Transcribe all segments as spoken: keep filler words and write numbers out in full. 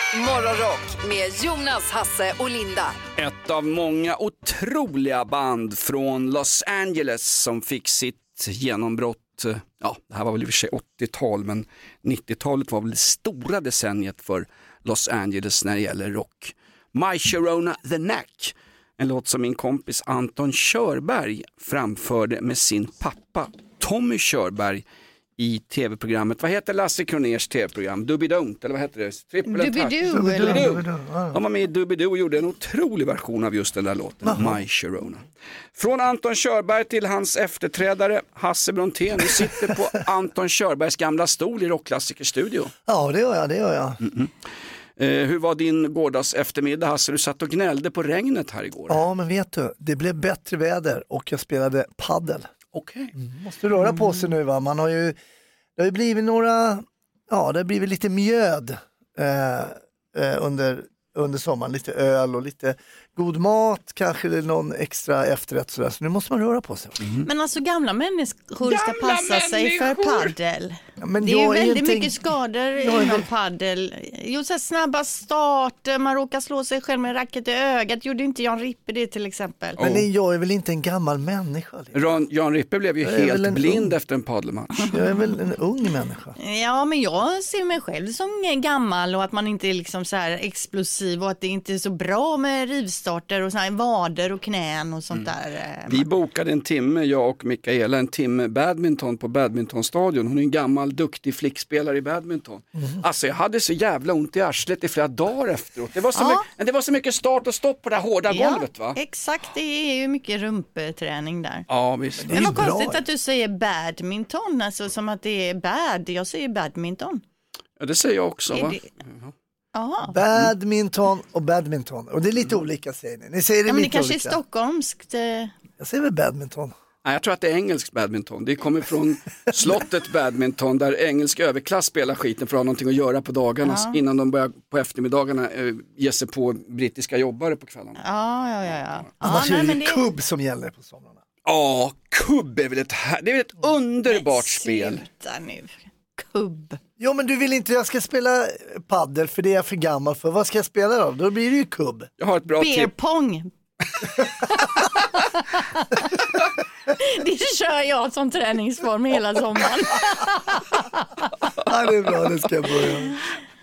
Morgonrock med Jonas, Hasse och Linda. Ett av många otroliga band från Los Angeles som fick sitt genombrott. Ja, det här var väl i och för sig åttiotal, men nittiotalet var väl det stora decenniet för Los Angeles när det gäller rock. My Sharona the Knack, en låt som min kompis Anton Körberg framförde med sin pappa Tommy Körberg i tv-programmet. Vad heter Lasse Kroners tv-program? Doobie-Don't, eller vad heter det? Doobie-Doo, eller? Han var med i Doobie-Doo och gjorde en otrolig version av just den där låten, Aha. My Sharona. Från Anton Körberg till hans efterträdare Hasse Brontén. Du sitter på Anton Körbergs gamla stol i Rockklassikerstudio. Ja, det gör jag, det gör jag. Mm-mm. Eh, hur var din gårdags eftermiddag, Hasse? Du satt och gnällde på regnet här igår. Ja, men vet du, det blev bättre väder och jag spelade paddel. Okej. Okay. Mm, måste röra på sig nu, va? Man har ju, det har ju blivit några, ja, det har blivit lite mjöd eh, eh, under, under sommaren. Lite öl och lite god mat, kanske någon extra efterrätt sådär. Så nu måste man röra på sig. Mm. Men alltså gamla människor ska gamla passa människor. sig för paddel. Ja, men det är ju väldigt inte... mycket skador inom väl... paddel. Jo, så här snabba starter, man råkar slå sig själv med racket i ögat. Gjorde inte Jan Rippe det till exempel? Men oh. jag är väl inte en gammal människa? Jan, Jan Rippe blev ju helt blind ung... efter en paddelmatch. Jag är väl en ung människa. Ja, men jag ser mig själv som gammal och att man inte är liksom så här explosiv och att det inte är så bra med rivstarter och så här vader och knän och sånt mm. där. Vi bokade en timme, jag och Mikaela, en timme badminton på badmintonstadion. Hon är en gammal, duktig flickspelare i badminton. Mm. Alltså jag hade så jävla ont i arslet i flera dagar efteråt. Det var så, ja. mycket, det var så mycket start och stopp på det här hårda ja, golvet, va? Exakt, det är ju mycket rumpeträning där. Ja, visst. Men det var konstigt att du säger badminton, alltså som att det är bad. Jag säger badminton. Ja, det säger jag också, va? Det... Aha. Badminton och badminton. Och det är lite mm. olika, säger ni. Ni säger det ja, men lite det kanske olika. är stockholmskt. Eh... Jag säger väl badminton. Nej, jag tror att det är engelskt badminton. Det kommer från slottet badminton där engelsk överklass spelar skiten för att ha någonting att göra på dagarna ja. innan de börjar på eftermiddagarna eh, ge sig på brittiska jobbare på kvällarna. Ja, ja, ja. ja. Annars ja, är det nej, kubb det... som gäller på somrarna. Ja, kubb är väl ett, det är väl ett underbart spel. Sluta nu. Kubb. Jo, men du vill inte jag ska spela paddel för det är jag för gammal för. Vad ska jag spela då? Då blir det ju kubb. Jag har ett bra tips. Beerpong. Det kör jag som träningsform hela sommaren. Ja, det är bra, det ska jag börja.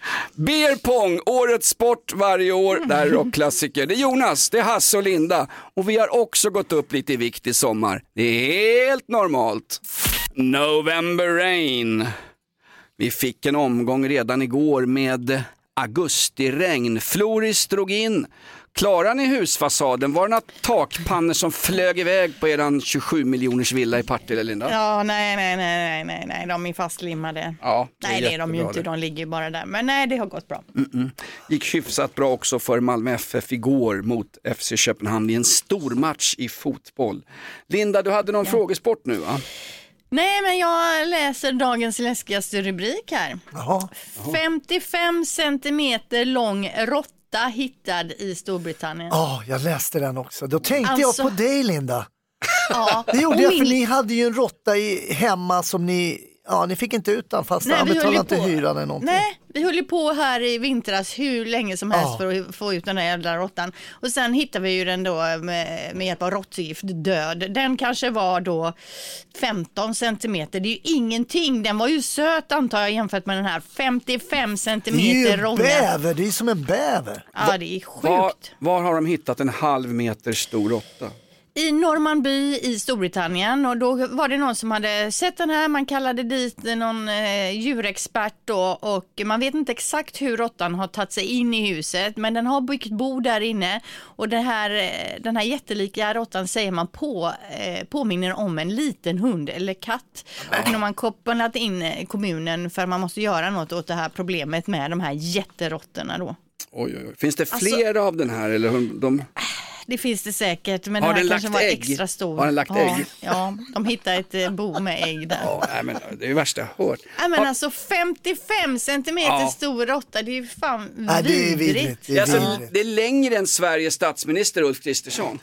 Beerpong, årets sport varje år. Det här är rockklassiker. Det är Jonas, det är Hasse och Linda. Och vi har också gått upp lite i vikt i sommar. Det är helt normalt. November Rain. Vi fick en omgång redan igår med augustiregn. Floris drog in. Klarar ni husfasaden? Var det några takpannor som flög iväg på eran tjugosju miljoners villa i Partille, Linda? Ja, nej, nej, nej, nej, nej, de är fastlimmade. Ja, det nej, det är de ju inte, de ligger bara där. Men nej, det har gått bra. Mm-mm. Gick hyfsat bra också för Malmö F F igår mot F C Köpenhamn i en stor match i fotboll. Linda, du hade någon ja. frågesport nu, va? Nej, men jag läser dagens läskigaste rubrik här. Jaha. femtiofem centimeter lång råtta hittad i Storbritannien. Ja, oh, jag läste den också. Då tänkte alltså... jag på dig, Linda. Ja. Det gjorde jag min... för ni hade ju en råtta i, hemma som ni... Ja, ni fick inte ut den fast han betalade inte hyran eller någonting. Nej, vi höll ju på här i vintras hur länge som helst ja. för att få ut den där jävla råttan. Och sen hittade vi ju den då med, med hjälp av råttgift död. Den kanske var då femton centimeter. Det är ju ingenting. Den var ju söt antar jag jämfört med den här femtiofem centimeter långa. Det är ju bäver, det är som en bäver. Ja, det är sjukt. Var, var har de hittat en halv meter stor råtta? I Normanby i Storbritannien, och då var det någon som hade sett den här, man kallade dit någon eh, djurexpert då, och man vet inte exakt hur råttan har tagit sig in i huset, men den har byggt bo där inne, och det här, den här jättelika råttan säger man på, eh, påminner om en liten hund eller katt. Och när man kopplat in kommunen för man måste göra något åt det här problemet med de här jätteråttorna då. Oj, oj, oj. Finns det fler alltså, av den här eller de... Det finns det säkert, men har den här den kanske var ägg? extra stor. Har den lagt ja, ägg? Ja, de hittade ett eh, bo med ägg där. Ja, nej, men det är ju värsta jag hört. Nej, men har... alltså femtiofem centimeter ja. stor råtta, det är ju fan nej, det är vidrigt. Det är, alltså, det är längre än Sveriges statsminister Ulf Kristersson.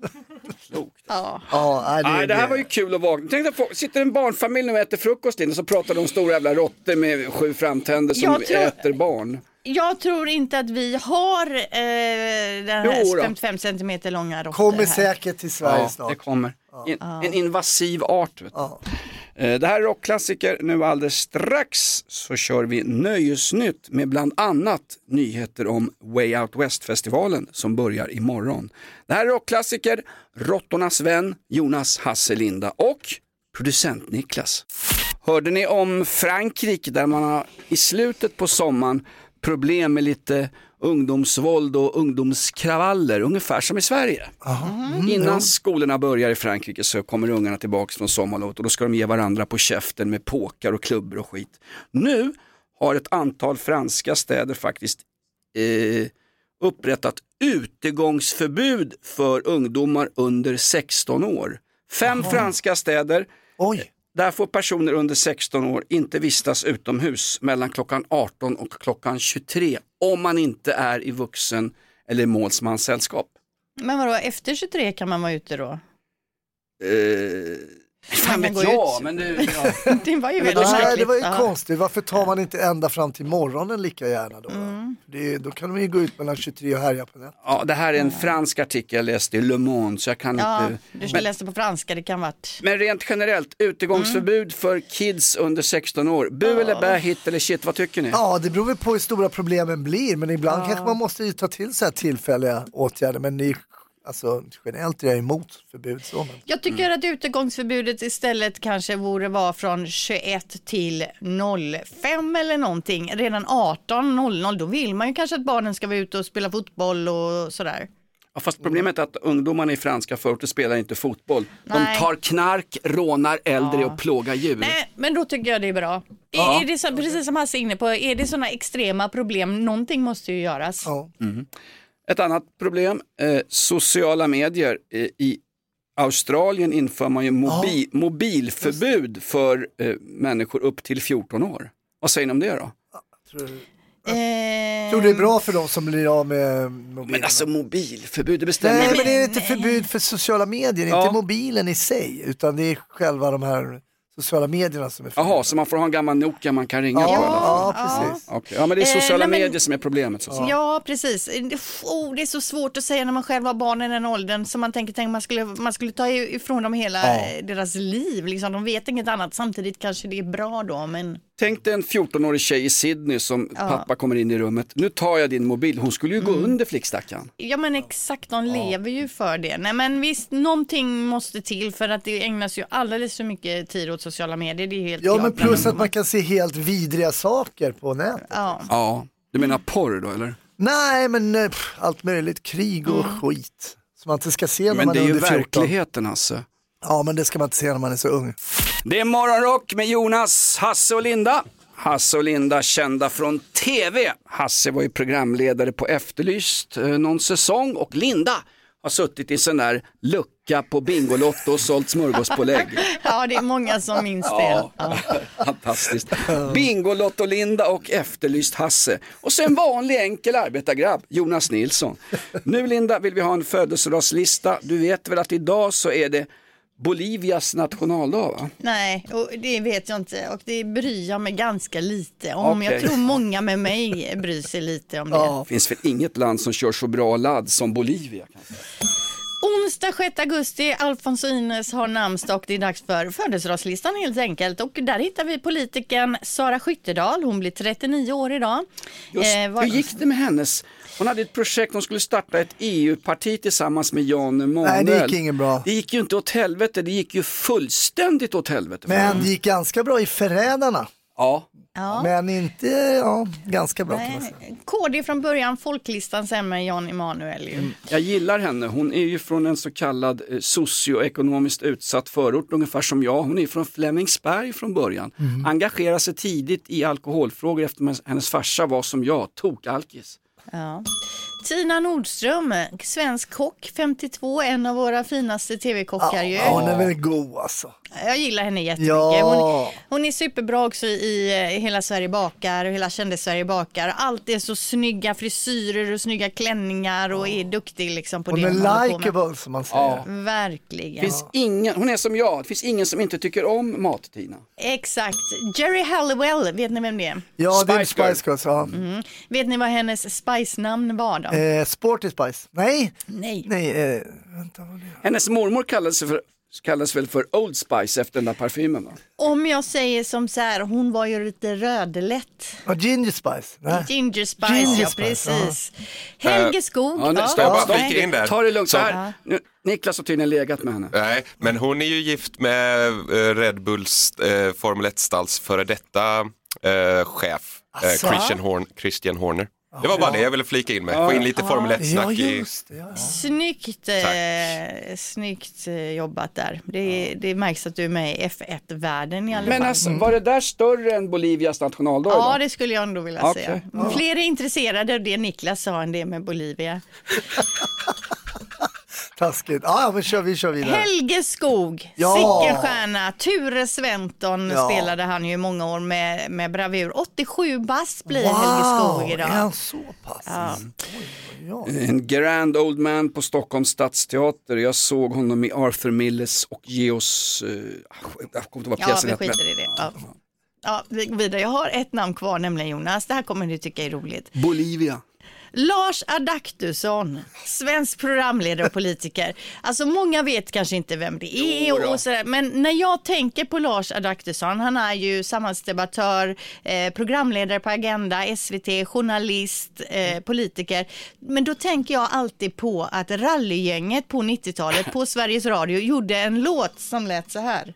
Klokt. Ja. Ja, nej, det, nej, det här var ju kul att vakna. Tänk dig, sitter en barnfamilj och äter frukost in och så pratar de om stora jävla råttor med sju framtänder som tror... äter barn. Jag tror inte att vi har eh, den här Jo då. femtiofem centimeter långa råttor Kommer här. säkert till Sverige Ja, snart. det kommer. En, en invasiv art. Vet du. Ja. Eh, Det här är rockklassiker. Nu alldeles strax så kör vi Nöjesnytt med bland annat nyheter om Way Out West-festivalen som börjar imorgon. Det här är rockklassiker. Råttornas vän Jonas, Hasse, Linda och producent Niklas. Hörde ni om Frankrike där man har i slutet på sommaren problem med lite ungdomsvåld och ungdomskravaller, ungefär som i Sverige. Mm. Innan skolorna börjar i Frankrike så kommer ungarna tillbaka från sommarlovet och då ska de ge varandra på käften med påkar och klubbor och skit. Nu har ett antal franska städer faktiskt eh, upprättat utegångsförbud för ungdomar under sexton år. Fem Aha. franska städer. Oj. Där får personer under sexton år inte vistas utomhus mellan klockan arton och klockan tjugotre om man inte är i vuxen eller målsmanssällskap. Men vadå, efter tjugotre kan man vara ute då? Eh, fan vet jag, men det, ja. Det var ju Men väldigt nej, det var ju ja. konstigt. Varför tar man inte ända fram till morgonen lika gärna då? Mm. Det, då kan de ju gå ut mellan tjugotre och härja på nätet. Ja, det här är en fransk artikel jag läste i Le Monde så jag kan Ja, inte... du ska Men, läsa på franska, det kan varit. men rent generellt, utegångsförbud mm. för kids under sexton år. Bu ja. eller bä, hit eller shit, vad tycker ni? Ja, det beror väl på hur stora problemen blir. Men ibland ja. kanske man måste ju ta till så här tillfälliga åtgärder. Men det är, alltså, generellt är jag emot förbud. Så, men. Jag tycker mm. att utegångsförbudet istället kanske borde vara från tjugoett till fem eller någonting. Redan arton noll noll, då vill man ju kanske att barnen ska vara ute och spela fotboll och sådär. Ja, fast problemet är att ungdomarna i franska förorter spelar inte fotboll. Nej. De tar knark, rånar äldre Ja. och plågar djur. Nej, men då tycker jag det är bra. Ja. Är, är det så, precis som Hasse är inne på, är det sådana extrema problem, någonting måste ju göras. Ja. Mm. Ett annat problem, eh, sociala medier. Eh, I Australien inför man ju mobi- Ja. mobilförbud för eh, människor upp till fjorton år. Vad säger ni om det då? Tror, Eh, tror det är bra för de som blir av med mobilen. Men alltså mobilförbud, det bestämmer... Nej, men- men det är inte förbud för sociala medier, Ja. inte mobilen i sig, utan det är själva de här sociala medierna som är förbud. Jaha, så man får ha en gammal Nokia man kan ringa Ja, på? Eller? ja, Ja. precis. Okay. Ja, men det är sociala Eh, nej, men- medier som är problemet. Så. Ja, precis. Oh, det är så svårt att säga när man själv har barn i den åldern, så man tänker att man skulle, man skulle ta ifrån dem hela Ja. eh, deras liv. Liksom. De vet inget annat. Samtidigt kanske det är bra då, men... Tänk dig en fjorton-årig tjej i Sydney som Ja. pappa kommer in i rummet. Nu tar jag din mobil. Hon skulle ju gå under flickstackan. Ja, men exakt, de lever ju för det. Nej, men visst, någonting måste till för att det ägnas ju alldeles för mycket tid åt sociala medier. Det är helt Ja, klart. men plus att man kan se helt vidriga saker på nätet. Ja. Ja, du menar porr då eller? Nej, men eh, pff, allt möjligt, krig och skit. Som man inte ska se när Men man det är är ju under fjorton. verkligheten alltså. Ja, men det ska man inte se när man är så ung. Det är Morgonrock med Jonas, Hasse och Linda. Hasse och Linda kända från T V. Hasse var ju programledare på Efterlyst eh, någon säsong och Linda har suttit i sån där lucka på Bingolotto och sålt smörgåspålägg. ja, det är många som minns det. Ja, Ja. fantastiskt. Bingolotto Linda och Efterlyst Hasse. Och så en vanlig enkel arbetargrabb, Jonas Nilsson. Nu Linda vill vi ha en födelsedagslista. Du vet väl att idag så är det Bolivias nationaldag, va? Nej, och det vet jag inte. Och det bryr jag mig ganska lite om. Okej. Jag tror många med mig bryr sig lite om det. Ja. Det finns väl inget land som kör så bra ladd som Bolivia kanske. Onsdag sjätte augusti, Alfons och Ines har namnsdag och det är dags för födelsedagslistan helt enkelt. Och där hittar vi politikern Sara Skyttedal, hon blir trettionio år idag. Just, Eh, vad- hur gick det med hennes? Hon hade ett projekt, hon skulle starta ett E U-parti tillsammans med Jan Emanuel. Nej, det gick ingen bra. Det gick ju inte åt helvete, det gick ju fullständigt åt helvete. Men det gick ganska bra i Förrädarna. Ja, Ja. Men inte, ja, ganska bra kan man säga. Nej, K D från början, folklistan sen med Jan Emanuel ju. jag gillar henne. Hon är ju från en så kallad eh, socioekonomiskt utsatt förort, ungefär som jag. Hon är från Flemingsberg från början. Mm. Engagerar sig tidigt i alkoholfrågor efter att hennes farsa var som jag, tokalkis. Ja. Tina Nordström, svensk kock, femtiotvå, en av våra finaste tv-kockar ju. Ja, hon är väl god alltså. Jag gillar henne jättemycket. Ja. Hon, hon är superbra också i, i Hela Sverige bakar och Hela Kändis-Sverige bakar. Allt är så snygga frisyrer och snygga klänningar och är duktig liksom på hon det är hon håller på med. likeable som man säger. Ja. Verkligen. Finns ingen, hon är som jag, det finns ingen som inte tycker om mat, Tina. Exakt. Jerry Halliwell, vet ni vem det är? Ja, det är Spice Girl. Spice Girls. Ja. Mm. Vet ni vad hennes Spice-namn var då? Eh, Sporty Spice. Nej, Nej. nej. Eh, vänta, vad är det? Hennes mormor kallades, för, kallades väl för Old Spice efter den där parfymen, va? Om jag säger som så här, hon var ju lite rödlätt. Ja, Ginger Spice. Nej. Ginger Spice, Ginger ja Spice, precis. Helge Skog. Ja, nu, ja, Får jag bara nej. flika in där? Ta det lugnt så Så- här. Nu, Niklas har tydligen legat med henne. Nej, men hon är ju gift med eh, Red Bulls eh, Formel ett-stalls före detta eh, chef, eh, Asså? Christian, Horn, Christian Horner. Det var bara det jag ville flika in med. Få in lite Formel Ja, ett-snack i... just det. Ja. Snyggt, eh, snyggt eh, jobbat där. Det, det märks att du är med i F ett-världen i alla Men fall. alltså, var det där större än Bolivias nationaldag? Ja, då? det skulle jag ändå vilja Okej. säga. Fler är intresserade av det Niklas sa än det med Bolivia. Taskigt. Ja, men kör vi kör vidare. Helge Skog, Ja. sicken stjärna. Ture Sventon Ja. spelade han ju i många år med, med bravur. åttiosju bast blir Helge Skog är idag. han så pass? Ja. Oj, oj, oj. En grand old man på Stockholms stadsteater. Jag såg honom i Arthur Milles och Geos... Uh, jag kommer inte ihåg vad Ja, pjäsen vi hette, men- skiter i det. Ja. Ja, vi går vidare. Jag har ett namn kvar, nämligen Jonas. Det här kommer du tycka är roligt. Bolivia. Lars Adaktusson, svensk programledare och politiker. Alltså många vet kanske inte vem det är Jo då. och sådär. Men när jag tänker på Lars Adaktusson, han är ju samhällsdebattör, eh, programledare på Agenda, S V T, journalist, eh, politiker. Men då tänker jag alltid på att rallygänget på nittiotalet på Sveriges Radio gjorde en låt som lät så här.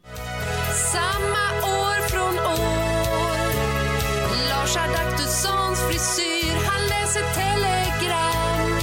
Samma år från år. Lars Adaktussons frisyr. Han läser telegram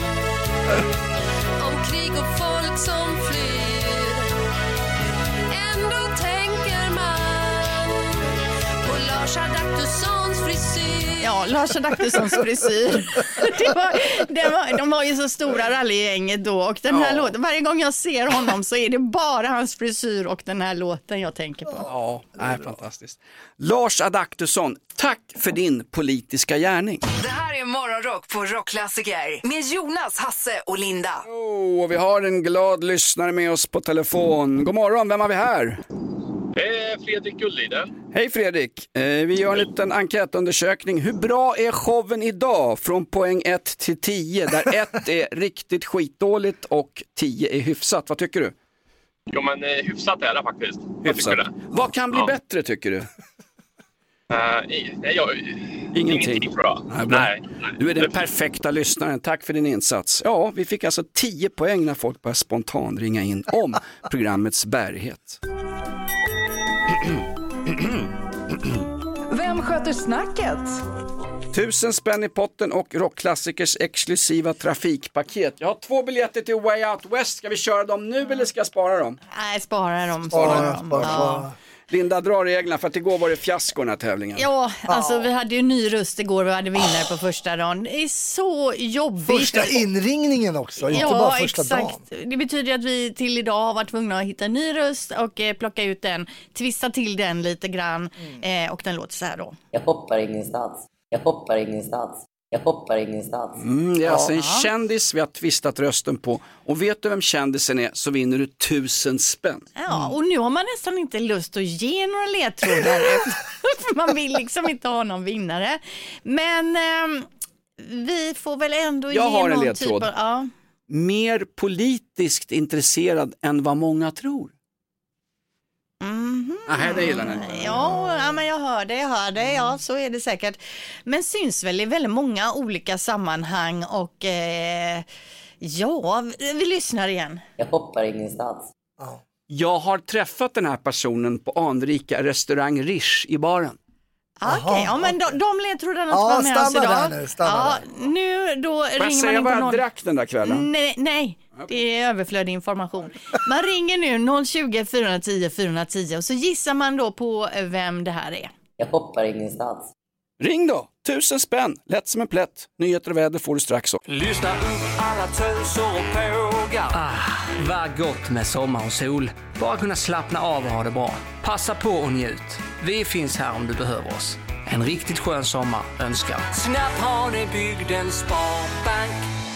om krig och folk som flyr. Ändå tänker man på Lars Adaktussons frisyr. Ja, Lars Adaktussons frisyr. Det var, det var, de var ju så stora rallygänget då och den här Ja. låten, varje gång jag ser honom så är det bara hans frisyr och den här låten jag tänker på. Ja, nej, fantastiskt. Lars Adaktusson, tack för din politiska gärning. Det här är Morgonrock på Rockklassiker med Jonas, Hasse och Linda. Oh, och vi har en glad lyssnare med oss på telefon. God morgon, vem har vi här? Det är Fredrik Gulliden. Hej Fredrik, eh, vi gör en liten enkätundersökning. Hur bra är showen idag från poäng ett till tio? Där ett är riktigt skitdåligt och tio är hyfsat. Vad tycker du? Jo, men eh, hyfsat är det faktiskt. Jag Hyfsat. tycker det. Vad kan bli Ja. bättre tycker du? Uh, nej, jag, Ingenting. tror jag. Nej, bra. nej, nej. Du är den perfekta lyssnaren. Tack för din insats. Ja, vi fick alltså tio poäng när folk började spontant ringa in om programmets bärighet. Vem sköter snacket? Tusen spänn i potten och Rockklassikers exklusiva trafikpaket. Jag har två biljetter till Way Out West. Ska vi köra dem nu eller ska jag spara dem? Nej, spara dem. Spara, Spara dem. spara, Ja. spara. Linda, drar reglerna för att igår var det fiasko den här tävlingen. Ja, alltså vi hade ju ny röst igår, vi hade vinnare på första dagen. Det är så jobbigt. Första inringningen också, inte Ja, bara första exakt. dagen. Det betyder att vi till idag har varit tvungna att hitta en ny röst och eh, plocka ut den, twista till den lite grann eh, och den låter så här då. Jag hoppar ingenstans. Jag hoppar ingenstans. Jag hoppar ingenstans. Mm, det är alltså en kändis vi har twistat rösten på. Och vet du vem kändisen är så vinner du tusen spänn. Ja, och nu har man nästan inte lust att ge några ledtrådar för man vill liksom inte ha någon vinnare. Men eh, vi får väl ändå Jag ge har en någon ledtråd. typ av... Ja. Mer politiskt intresserad än vad många tror. Mhm. Nej, det gillar ni. Ja, ja, men jag hör det, jag hör det, ja så är det säkert. Men syns väl i väldigt många olika sammanhang och eh, ja, vi, vi lyssnar igen. Jag hoppar ingenstans. Jag har träffat den här personen på anrika restaurang Rish i baren. Okej, okay, ja men de, de ledtrådarna Ja, var med oss stanna idag. där nu, stanna ja, där. nu då Får jag ringer man säga in på vad jag noll... drack den där kvällen? Nej, nej, det är överflödig information. Man ringer nu noll tjugo, fyra tio, fyra tio och så gissar man då på vem det här är. Jag hoppar ingenstans. Ring då, tusen spänn, lätt som en plätt. Nyheter och väder får du strax. Lyssna upp alla töser och pågar. Ah, vad gott med sommar och sol. Bara kunna slappna av och ha det bra. Passa på och njut. Vi finns här om du behöver oss. En riktigt skön sommar önskar Snabbt har ni bygdens sparbank.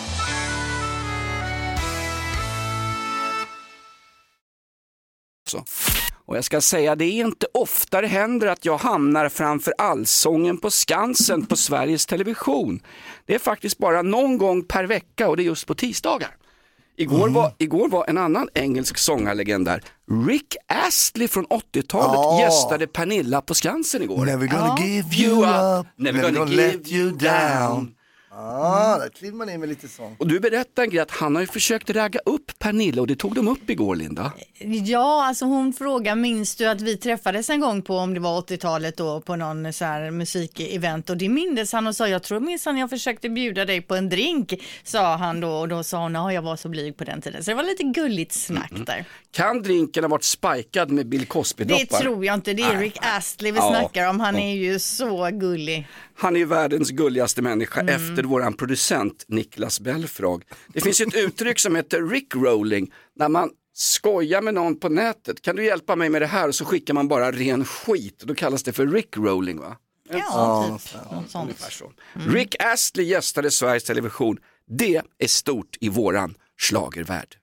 Så. Och jag ska säga, det är inte ofta det händer att jag hamnar framför Allsången på Skansen på Sveriges Television. Det är faktiskt bara någon gång per vecka och det är just på tisdagar. Igår, mm. var, igår var en annan engelsk sångarlegend där. Rick Astley från åttiotalet oh. gästade Pernilla på Skansen igår. Never gonna oh. give you up, never, never gonna, gonna let, let you down. down. Ah, där kliver man in med lite sånt. Och du berättade en grej att han har ju försökt ragga upp Pernilla och det tog de upp igår, Linda. Ja, alltså hon frågar, minns du att vi träffades en gång på, om det var åttiotalet då, på någon så här musikevent, och det mindes han och sa, jag tror minns han jag försökte bjuda dig på en drink, sa han då, och då sa hon, ja jag var så blyg på den tiden. Så det var lite gulligt snack mm. där. Kan drinken ha varit spikad med Bill Cosby-droppar? Det tror jag inte, det är Rick Astley vi ja. snackar om, han är ju så gullig. Han är ju världens gulligaste människa mm. efter våran producent Niklas Belfrag. Det finns ju ett uttryck som heter rickrolling, när man skojar med någon på nätet. Kan du hjälpa mig med det här? Och så skickar man bara ren skit. Då kallas det för rickrolling, va? Ja, ja typ. Ja, sånt. Så. Mm. Rick Astley gästade Sveriges Television. Det är stort i våran schlagervärld.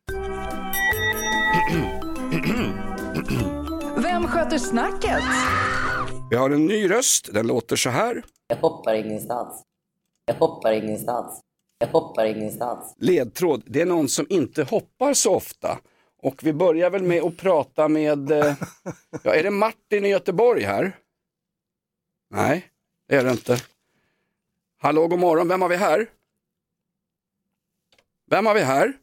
Vem sköter snacket? Vi har en ny röst, den låter så här. Jag hoppar ingenstans. Jag hoppar ingenstans. Jag hoppar ingenstans. Ledtråd, det är någon som inte hoppar så ofta. Och vi börjar väl med att prata med... Ja, är det Martin i Göteborg här? Nej, det är det inte. Hallå, god morgon, vem har vi här? Vem har vi här?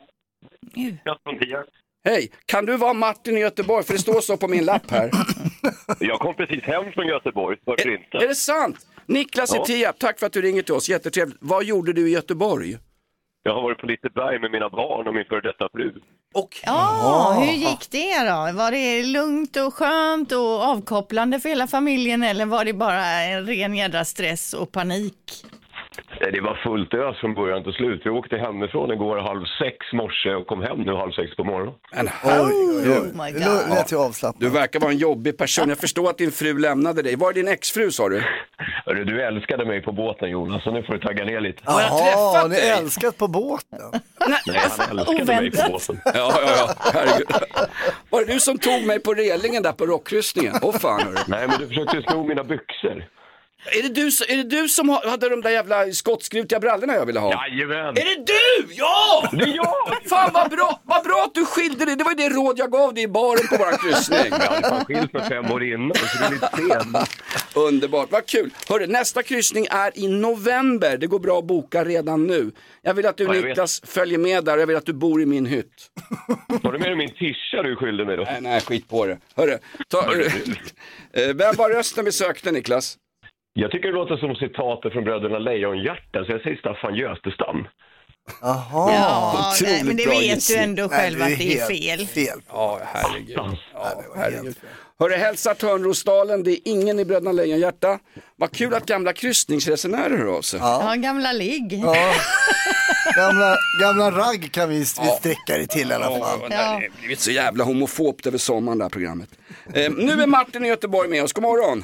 Hej, kan du vara Martin i Göteborg? För det står så på min lapp här. Jag kom precis hem från Göteborg, varför är, inte? Är det sant? Niklas ja. i Tierp, tack för att du ringer till oss, jättetrevligt. Vad gjorde du i Göteborg? Jag har varit på Liseberg med mina barn och min före detta fru. Och... Ja, hur gick det då? Var det lugnt och skönt och avkopplande för hela familjen, eller var det bara en ren jädra stress och panik? Det var fullt ös från början till slut. Vi åkte hemifrån igår halv sex morse och kom hem nu halv sex på morgonen. Men herregud. Oh my God. Ja. Du verkar vara en jobbig person. Jag förstår att din fru lämnade dig. Var är din exfru, sa du? Hörru, du älskade mig på båten, Jonas, så nu får du tagga ner lite. Jaha, ni älskat på båten? Nej, han älskade mig på båten. Ja, ja, ja. Herregud. Var det du som tog mig på relingen där på rockkryssningen? Åh fan, hörru. Nej, men du försökte sno mina byxor. Är det, du, är det du som hade de där jävla skottskrutiga brallorna jag ville ha? Jajamän. Är det du? Ja! Det är jag! Fan vad bra, vad bra att du skilde dig. Det var ju det råd jag gav dig i baren på våra kryssning. Jag hade fan skilt med fem år innan, så det är lite sen. Underbart, vad kul. Hörru, nästa kryssning är i november. Det går bra att boka redan nu. Jag vill att du, ja, Niklas, följer med där och jag vill att du bor i min hytt. Var du med min tisha du skyllde mig då? Nej, nej, skit på det. Hörru, ta, vem var rösten vi sökte, Niklas? Jag tycker det låter som citatet från Bröderna Lejonhjärta, så jag säger Staffan Götestam. Jaha, ja, nej, men det vet gissning. Du ändå själv nej, det att det är fel. fel. Ja, herregud. Ja, herregud. Hörru, hälsa Törnrosdalen, det är ingen i Bröderna Lejonhjärta. Vad kul att gamla kryssningsresenärer hör av sig. Ja, ja gamla ligg. Ja. Gamla, gamla ragg kan vi, vi sträcka det till i alla fall. Ja, det har blivit så jävla homofobt över sommaren det här programmet. Eh, nu är Martin i Göteborg med oss, god morgon.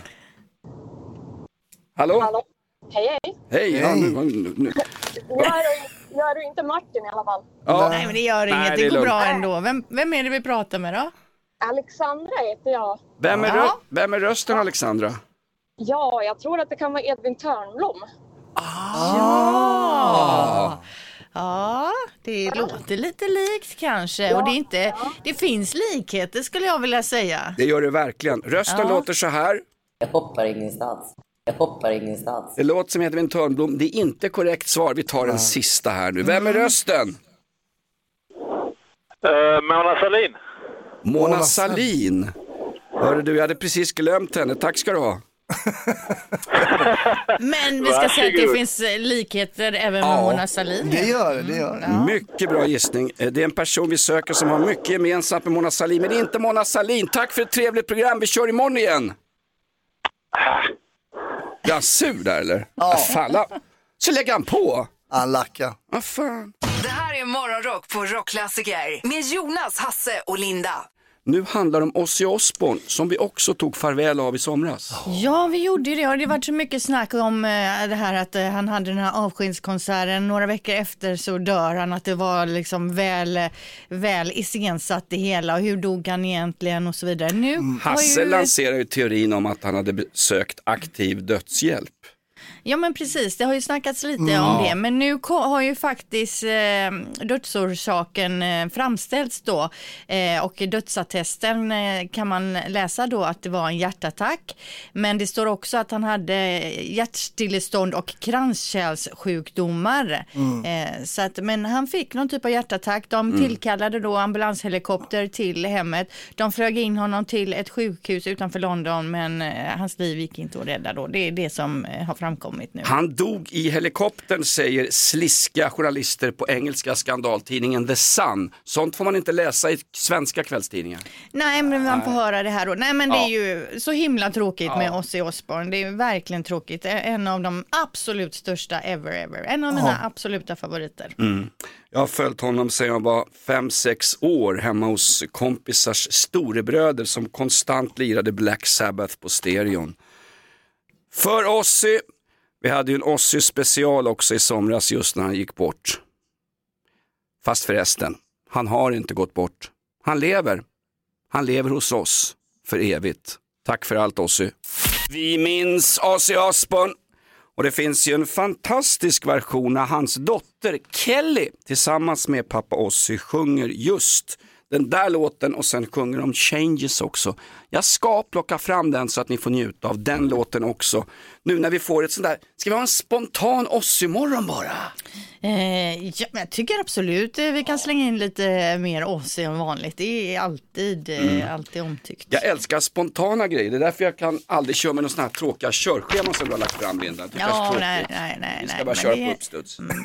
Hallå? Hallå? Hej, hej. Hej, ja, nu, nu, nu. Nu är du inte Martin i alla fall. Ja. Nej, men det gör inget. Nej, det, det går lugnt. Bra ändå. Vem, vem är det vi pratar med då? Alexandra heter jag. Vem är, ja. vem är rösten, Alexandra? Ja, jag tror att det kan vara Edvin Törnblom. Ah. Ja. Ja, det låter lite likt kanske. Ja. Och det, är inte, det finns likheter skulle jag vilja säga. Det gör det verkligen. Rösten ja. låter så här. Jag hoppar ingenstans. Jag hoppar ingenstans. Det låter som Edvin Törnblom. Det är inte korrekt svar. Vi tar den ja. sista här nu. Vem är rösten? Uh, Mona Sahlin. Mona Sahlin. Hörru du, jag hade precis glömt henne. Tack ska du ha. Men vi ska säga att det finns likheter även med ja, Mona Sahlin. Det gör det, det gör det. Ja. Mycket bra gissning. Det är en person vi söker som har mycket gemensamt med Mona Sahlin. Men det är inte Mona Sahlin. Tack för ett trevligt program. Vi kör imorgon igen. Är han sur där eller? Ja. Ah, fan. Så lägger han på. Han lackar. Ah, fan. Det här är Morgonrock på Rockklassiker med Jonas, Hasse och Linda. Nu handlar det om Ozzy Osbourne som vi också tog farväl av i somras. Ja, vi gjorde det och det var så mycket snack om eh, det här att eh, han hade den här avskedskonserten. Några veckor efter så dör han, att det var liksom väl, väl iscensatt det hela och hur dog han egentligen och så vidare. Nu mm. Hasse ju... lanserar ju teorin om att han hade sökt aktiv dödshjälp. Ja men precis, det har ju snackats lite mm. om det, men nu har ju faktiskt eh, dödsorsaken eh, framställts då eh, och i dödsattesten eh, kan man läsa då att det var en hjärtattack, men det står också att han hade hjärtstillestånd och kranskärlssjukdomar. Mm. Eh, så att, men han fick någon typ av hjärtattack, de mm. tillkallade då ambulanshelikopter till hemmet, de flög in honom till ett sjukhus utanför London, men eh, hans liv gick inte att rädda då, det är det som eh, har framkommit. Nu. Han dog i helikoptern, säger sliska journalister på engelska skandaltidningen The Sun. Sånt får man inte läsa i svenska kvällstidningar. Nej, men man får höra det här då. Nej, men ja. Det är ju så himla tråkigt ja. med Ozzy Osbourne. Det är verkligen tråkigt. En av de absolut största ever, ever. En av mina ja. absoluta favoriter. Mm. Jag har följt honom sedan jag var fem sex år hemma hos kompisars storebröder som konstant lirade Black Sabbath på stereon. För Ozzy, vi hade ju en Ozzy special också i somras just när han gick bort. Fast förresten, han har inte gått bort. Han lever. Han lever hos oss för evigt. Tack för allt Ozzy. Vi minns Ozzy Osbourne. Och det finns ju en fantastisk version när hans dotter Kelly tillsammans med pappa Ozzy sjunger just den där låten och sen sjunger de Changes också. Jag ska plocka fram den så att ni får njuta av den låten också. Nu när vi får ett sånt där, ska vi ha en spontan Ozzy-morgon bara? Eh, ja, men jag tycker absolut vi kan slänga in lite mer Ozzy än vanligt. Det är alltid, mm. alltid omtyckt. Jag älskar spontana grejer. Det är därför jag kan aldrig köra med någon sån här tråkiga körschema som du har lagt fram, Linda. Ja, nej, nej, nej. Vi ska nej, bara köra det... på uppstuds. Mm.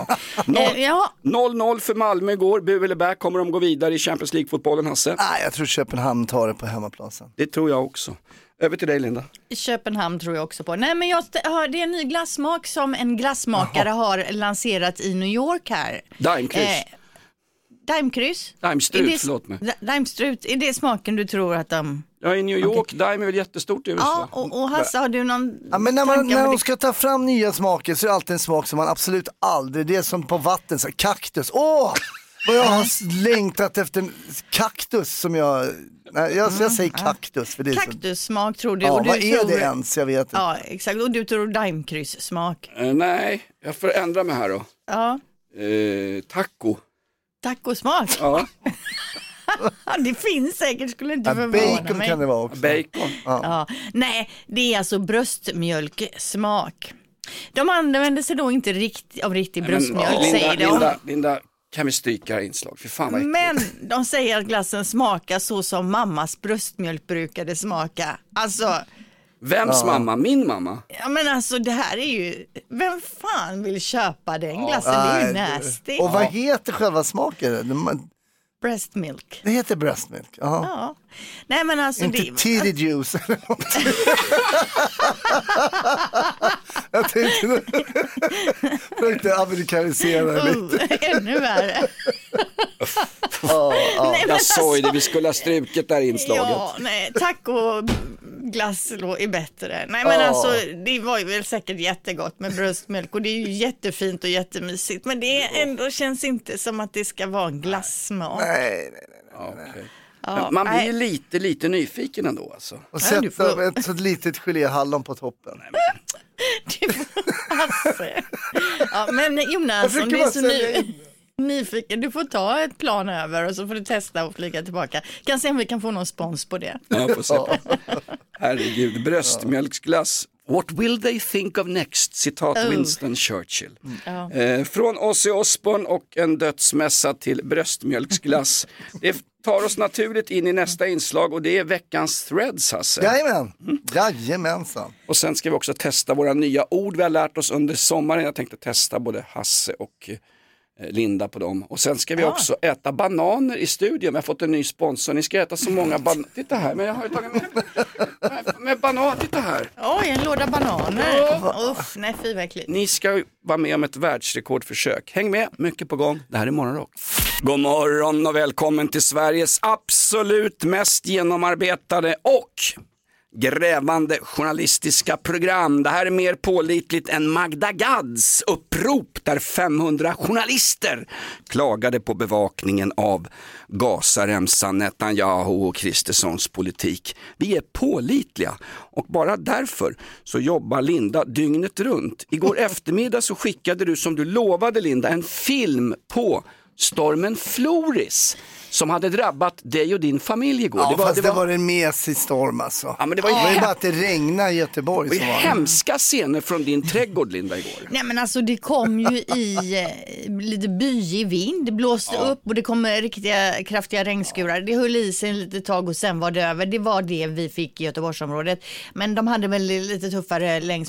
noll noll för Malmö igår. Bu eller bä, kommer de gå vidare i Champions League-fotbollen, Hasse? Nej, jag tror Köpenhamn tar det på hemmaplan. Det tror jag också. Över till dig, Linda. Köpenhamn tror jag också på. Nej, men jag hör, det är en ny glassmak som en glassmakare Aha. har lanserat i New York här. Daimkryss. Eh, Daimkryss? Daimstrut, det, förlåt mig. Daimstrut, är det smaken du tror att de... Ja, i New York, okay. Daim är väl jättestort i U S A. Ja, och, och Hasse, har du någon... Ja, men när, man, när de ska ta fram nya smaker så är det alltid en smak som man absolut aldrig... Det är som på vatten, så kaktus. Åh! Vad jag har längtat efter en kaktus som jag... Nej, jag, jag säger kaktus. För det är kaktussmak tror du. Ja, och du vad är tror... det ens? Jag vet inte. Ja, exakt. Och du tror daimkryss-smak. Uh, nej, jag får ändra mig här då. Ja. Uh, taco. Tacosmak? Ja. Det finns säkert, skulle inte ja, förvåna bacon mig. kan det vara också. Bacon. Ja. Ja. Nej, det är alltså bröstmjölksmak. De använder sig då inte rikt, av riktig Nej, bröstmjölk, men, Linda, säger de. Linda, Linda, kan vi stryka inslag? För fan vad Men de säger att glassen smakar så som mammas bröstmjölk brukade smaka. Alltså... Vems ja. mamma? Min mamma? Ja, men alltså det här är ju... Vem fan vill köpa den glassen? Ja. Det är ju nasty. Och vad heter själva smaken? Breast milk. Det heter breast milk. Aha. Ja. Nej, men alltså inte det... titty juice eller någonting. Jag tänkte försökte amerikanisera uh, lite. Ännu värre. oh, oh. Nej, jag sa ju det, vi skulle ha strukit där inslaget. Ja, nej, tacoglass är bättre. Nej, men oh. alltså det var ju väl säkert jättegott med bröstmjölk och det är ju jättefint och jättemysigt. Men det är ändå känns inte som att det ska vara en glassmak. Nej, nej, nej. nej. Okay. Ja, man blir ju lite, lite nyfiken ändå alltså. Och sätta får... ett så litet geléhallon på toppen. Du får... ja, men Jonas, om du är så ny... nyfiken, du får ta ett plan över och så får du testa och flyga tillbaka. Kan se om vi kan få någon spons på det. Ja, får se. Herregud, bröstmjölksglass. What will they think of next? Citat oh. Winston Churchill. Mm. Ja. Eh, från Ozzy Osbourne och en dödsmässa till bröstmjölksglass. Det tar oss naturligt in i nästa inslag och det är veckans threads, Hasse. Jajamän, mm. Jajamensan. Och sen ska vi också testa våra nya ord vi har lärt oss under sommaren. Jag tänkte testa både Hasse och Linda på dem. Och sen ska vi ja. också äta bananer i studion. Vi har fått en ny sponsor. Ni ska äta så många bananer. Titta här, men jag har ju tagit med, med banan. Titta här. Oj, en låda bananer. Oh. Uff, nej, fy verkligen. Ni ska vara med om ett världsrekordförsök. Häng med, mycket på gång. Det här är Morgonrock. God morgon och välkommen till Sveriges absolut mest genomarbetade och grävande journalistiska program. Det här är mer pålitligt än Magda Gads upprop där femhundra journalister klagade på bevakningen av Gazaremsan, Netanyahu och Kristerssons politik. Vi är pålitliga och bara därför så jobbar Linda dygnet runt. Igår eftermiddag så skickade du, som du lovade Linda, en film på stormen Floris som hade drabbat dig och din familj igår. Ja, det var, fast det var, det var en mesig storm alltså. Ja, men det var ju, det var ju hem... bara att det regnade i Göteborg. Det var ju hemska scener från din trädgård, Linda, igår. Nej, men alltså det kom ju i eh, lite byig vind. Det blåste ja. upp och det kom riktiga kraftiga regnskurar. Det höll i sig en litet tag och sen var det över. Det var det vi fick i Göteborgsområdet. Men de hade väl lite tuffare längs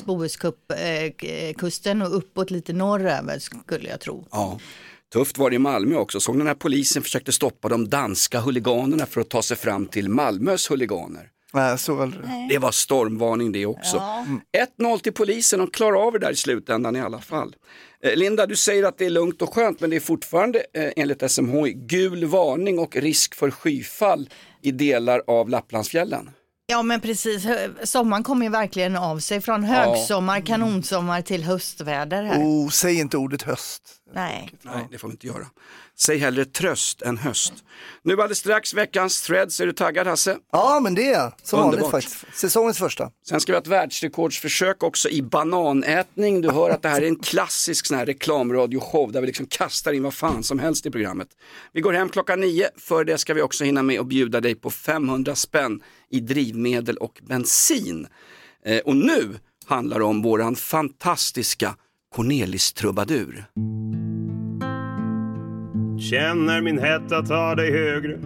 Bohuskusten och uppåt lite norröver, skulle jag tro. Ja. Tufft var det i Malmö också. Såg den här polisen försökte stoppa de danska huliganerna för att ta sig fram till Malmös huliganer. Nej, så väl. Det var stormvarning det också. Ja. Mm. ett noll till polisen och klarar av det där i slutändan i alla fall. Eh, Linda, du säger att det är lugnt och skönt, men det är fortfarande eh, enligt S M H I gul varning och risk för skyfall i delar av Lapplandsfjällen. Ja, men precis. Sommaren kommer ju verkligen av sig från högsommar, kanonsommar till höstväder här. Oh, säg inte ordet höst. Nej. Nej, det får vi inte göra. Säg hellre tröst än höst. Nu var det strax veckans threads. Är du taggad, Hasse? Ja, men det är så vanligt faktiskt. Säsongens första. Sen ska vi ha ett världsrekordsförsök också i bananätning. Du hör att det här är en klassisk sån här reklamradioshow där vi liksom kastar in vad fan som helst i programmet. Vi går hem klockan nio. För det ska vi också hinna med och bjuda dig på femhundra spänn i drivmedel och bensin. Eh, och nu handlar det om våran fantastiska Cornelis trubadur. Känner min hetta tar dig högre.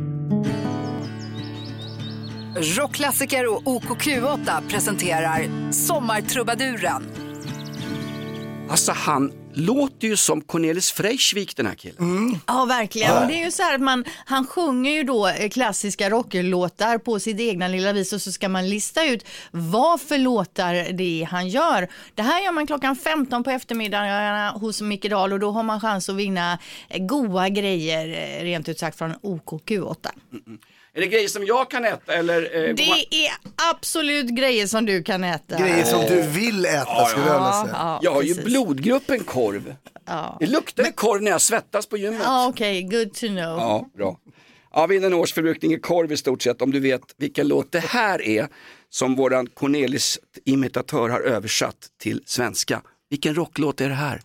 Rockklassiker och O K Q åtta presenterar Sommartrubaduren. Alltså han låter ju som Cornelis Vreeswijk, den här killen. Mm. Ja, verkligen. Ja. Det är ju så här att man, han sjunger ju då klassiska rocklåtar på sitt egna lilla vis och så ska man lista ut vad för låtar det är han gör. Det här gör man klockan femton på eftermiddagarna hos Micke Dahl och då har man chans att vinna goda grejer, rent ut sagt, från O K Q åtta. Mm-mm. Är det grejer som jag kan äta? Eller, eh, det man... är absolut grejer som du kan äta. Grejer som du vill äta, ja, skulle jag vilja säga. Ja, jag har precis. ju blodgruppen korv. Ja. Det luktar Men... korv när jag svettas på gymmet. Ja, okej. Okay. Good to know. Ja, bra. Ja, vid en årsförbrukning i korv i stort sett, om du vet vilken låt det här är som våran Cornelis imitatör har översatt till svenska. Vilken rocklåt är det här?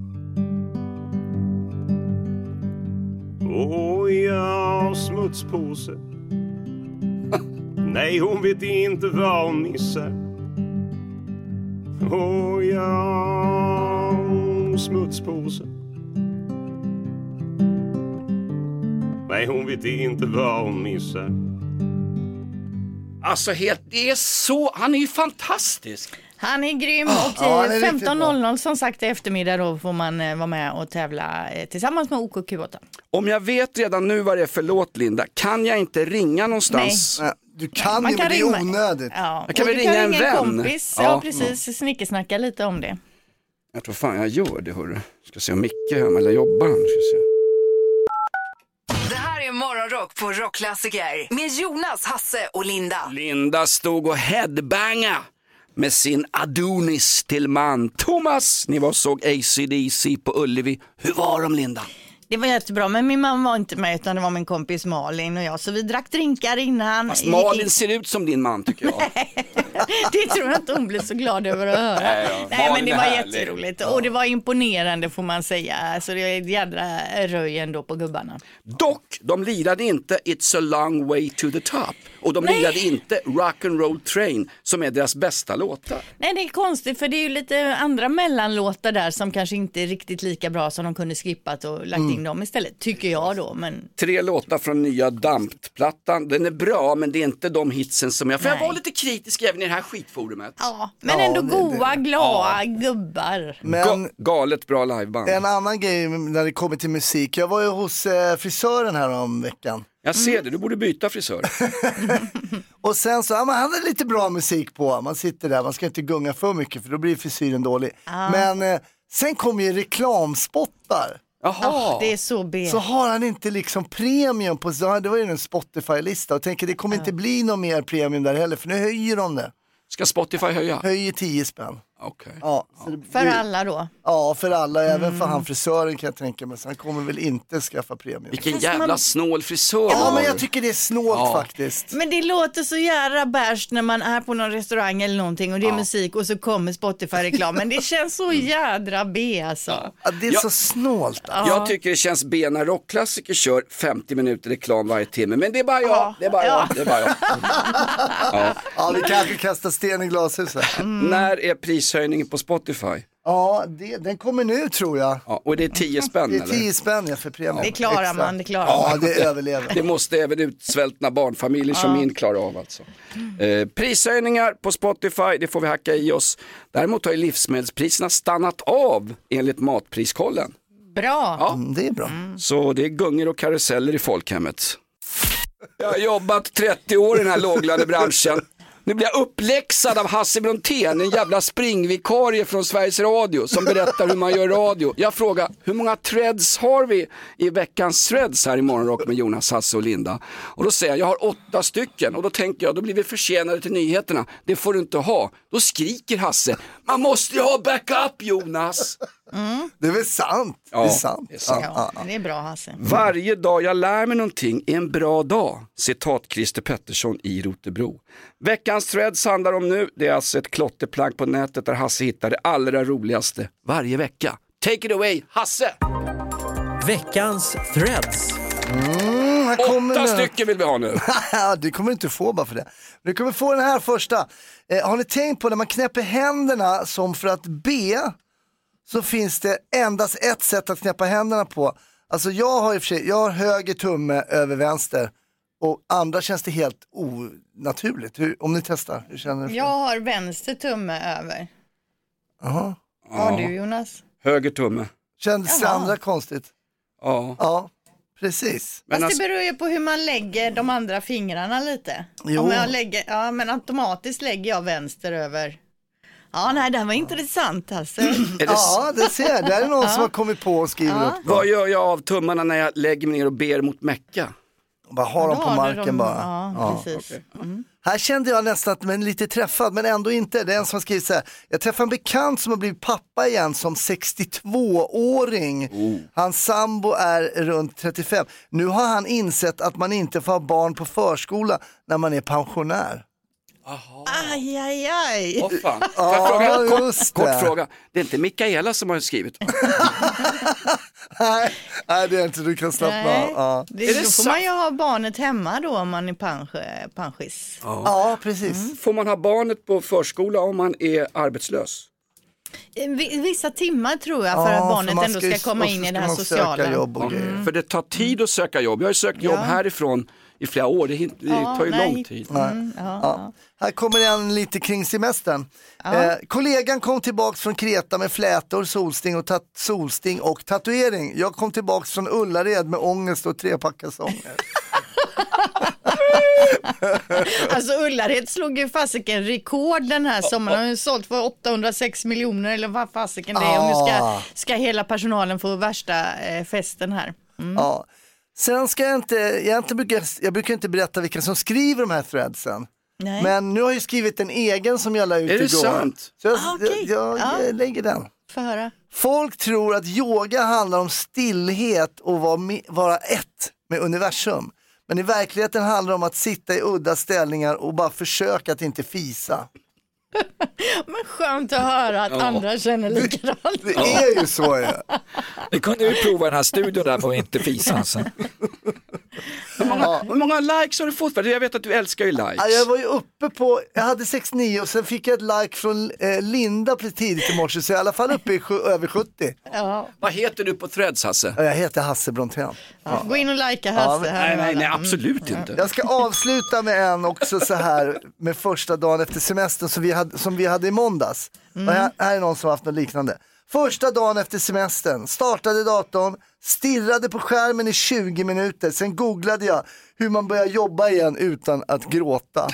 Åh, oh, ja, smutspåse. Nej, hon vet inte vad hon missar. Åh, oh, ja, smutspåse. Nej, hon vet inte vad hon missar. Alltså helt, det är så, han är ju fantastisk. Han är grym och ja, femton noll noll som sagt i eftermiddag då får man eh, vara med och tävla eh, tillsammans med O K Q åtta. Om jag vet redan nu vad det är för låt, Linda, kan jag inte ringa någonstans? Nej. Du kan ju, men det är onödigt. Ja. Jag kan väl ringa kan en ringa vän? En kompis. Ja, ja precis. Mm. Snickesnacka lite om det. Jag tror fan jag gör det, hörru. Ska se om Micke är hemma eller jobbar han. Ska se. Det här är Morgonrock på Rockklassiker med Jonas, Hasse och Linda. Linda stod och headbanga med sin Adonis till man. Thomas, ni var såg A C D C på Ullevi. Hur var de, Linda? Det var jättebra, men min mamma var inte med utan det var min kompis Malin och jag. Så vi drack drinkar innan. Fast Malin ser ut som din man, tycker jag. Det tror jag inte hon blir så glad över att höra. Nej, ja. Nej men det var jätteroligt. Ja. Och det var imponerande får man säga. Så det är ett jädra röj ändå på gubbarna. Dock, de lirade inte It's a long way to the top. Och de Nej. lirade inte Rock and Roll Train som är deras bästa låtar. Nej, det är konstigt för det är ju lite andra mellanlåtar där som kanske inte är riktigt lika bra som de kunde skippat och lagt in in dem istället, tycker jag då. Men... Tre låtar från nya Damp-plattan. Den är bra, men det är inte de hitsen som jag... För Nej. jag var lite kritisk även i det här skitforumet. Ja, men Ja, ändå det- goa, det- glada gubbar. Men Ga- galet bra liveband. en annan grej när det kommer till musik. Jag var ju hos eh, frisören här om veckan. Jag ser det, du borde byta frisör. Och sen så, ja, man hade lite bra musik på. Man sitter där, man ska inte gunga för mycket för då blir frisyren dålig. Men eh, sen kommer ju reklamspottar. Jaha. Ja, det är så B. Så har han inte liksom premium på, så det var ju en Spotify-lista och tänker det kommer inte bli någon mer premium där heller för nu höjer de det. Ska Spotify höja? Höjer tio spänn. Okej. Ja, så det För blir- alla då. Ja, för alla, även för han frisören kan jag tänka mig. Så han kommer väl inte skaffa premium. Vilken jävla snål frisör. Ja, men jag tycker det är snålt Ja. faktiskt. Men det låter så jävla bärs när man är på någon restaurang eller någonting och det är musik och så kommer Spotify-reklam. Men det känns så jädra B alltså. Ja, det är Ja. så snålt. Jag tycker det känns B när rockklassiker kör femtio minuter reklam varje timme. Men det är bara jag, Ja. det är bara jag, Ja. det är bara jag. Ja, vi kanske kastar sten i glashuset. När är prishöjningen på Spotify? Ja, det, den kommer nu tror jag. Ja, och det är tio spänn Det är eller? tio spänn ja, för premium. Det klarar Extra. man, det klarar Ja, man. det överlever. Det måste även utsvältna barnfamiljer som min klara av alltså. Eh, prishöjningar på Spotify, det får vi hacka i oss. Däremot har ju livsmedelspriserna stannat av enligt Matpriskollen. Bra. Ja. Mm, det är bra. Så det är gungor och karuseller i folkhemmet. Jag har jobbat trettio år i den här låglönebranschen. Nu blir jag uppläxad av Hasse Brontén, en jävla springvikarie från Sveriges Radio som berättar hur man gör radio. Jag frågar, hur många threads har vi i veckans threads här i Morgonrock med Jonas, Hasse och Linda? Och då säger jag, jag har åtta stycken. Och då tänker jag, då blir vi försenade till nyheterna. Det får du inte ha. Då skriker Hasse, man måste ju ha backup Jonas. Mm. Det är väl sant? Ja, det är sant. det är sant. Ja, det är bra Hasse. Varje dag jag lär mig någonting är en bra dag. Citat Christer Pettersson i Rotebro. Veckans threads handlar om nu. Det är alltså ett klotterplank på nätet där Hasse hittar det allra roligaste varje vecka. Take it away, Hasse! Veckans threads. Mm, här kommer Åtta nu. stycken vill vi ha nu. Du kommer inte få bara för det. Du kommer få den här första. Eh, har ni tänkt på när man knäpper händerna som för att be, så finns det endast ett sätt att knäppa händerna på. Alltså jag har i och för sig, jag har höger tumme över vänster och andra känns det helt onaturligt. Hur, om ni testar, hur känner ni? Jag har vänster tumme över. Aha. Vad har du Jonas? Höger tumme. Kändes det Jaha. andra konstigt? Ja. Ja, precis. Men Fast alltså, det beror ju på hur man lägger de andra fingrarna lite. Jo. Om jag lägger, ja men automatiskt lägger jag vänster över. Ja nej det här var intressant alltså. är det, Ja, det ser jag. Det är någon som har kommit på och skriver Ja. upp. vad gör jag av tummarna när jag lägger mig ner och ber mot Mecka? Bara har dem Då på har du marken dem- bara. Ja, Ja. precis. Mm. Här kände jag nästan att men lite träffad, men ändå inte. Det är en som har skrivit så här: jag träffade en bekant som har blivit pappa igen som sextiotvååring. Oh. Hans sambo är runt trettiofem. Nu har han insett att man inte får ha barn på förskola när man är pensionär. Aj aj aj. Åh fan. Får jag fråga? Ja, Kort, just kort det. fråga. Det är inte Mikaela som har skrivit. Nej, nej, det är inte, du kan slappna av. Nej. Ja. Det, Är det då får sant? man ju ha barnet hemma då om man är pensch- penschis. Ja, precis. Får man ha barnet på förskola om man är arbetslös? Vi- Vissa timmar tror jag för Ja, att barnet man ändå ju- ska komma och så in i ska det här man sociala. söka jobb och grejer. För det tar tid att söka jobb. Jag har ju sökt jobb Ja. härifrån i flera år. Det, hin- det Ja, tar ju nej. lång tid. Mm, ja, Ja. Här kommer en lite kring semestern. Eh, kollegan kom tillbaks från Kreta med flätor, solsting och, tat- solsting och tatuering. Jag kom tillbaks från Ullared med ångest och trepackasonger. Alltså Ullared slog ju fasiken rekord den här sommaren. Han har ju sålt för åttahundrasex miljoner eller vad fasiken det är. Och nu Ah. ska, ska hela personalen få värsta eh, festen här. Mm. Ja. Sen ska jag inte, jag, inte brukar, jag brukar inte berätta vilka som skriver de här threadsen. Nej. Men nu har jag ju skrivit en egen som jag la ut Är det igår. sant? Så jag, Ah, okej. jag, jag Ja. lägger den. Få höra. Folk tror att yoga handlar om stillhet och vara, me- vara ett med universum. Men i verkligheten handlar det om att sitta i udda ställningar och bara försöka att inte fisa. Men skönt att höra att Ja. andra känner likadant. Det är ju så ju. Vi kunde ju prova den här studion där på inte fisa. Alltså. Hur många många, hur många likes har du fått? För jag vet att du älskar ju likes. Ja, jag var ju uppe på, jag hade sextionio och sen fick jag ett like från eh, Linda tidigt i morse, så jag är i alla fall uppe i sju, över sjuttio. Ja. Vad heter du på Threads, Hasse? Jag heter Hasse Brontén. Ja. Gå in och likea Hasse. Ja, men, nej, nej, nej, absolut mm. inte. Jag ska avsluta med en också så här med första dagen efter semestern som vi hade, som vi hade i måndags. Mm. Och här, här är någon som har haft något liknande. Första dagen efter semestern, startade datorn, stirrade på skärmen i tjugo minuter, sen googlade jag hur man börjar jobba igen utan att gråta.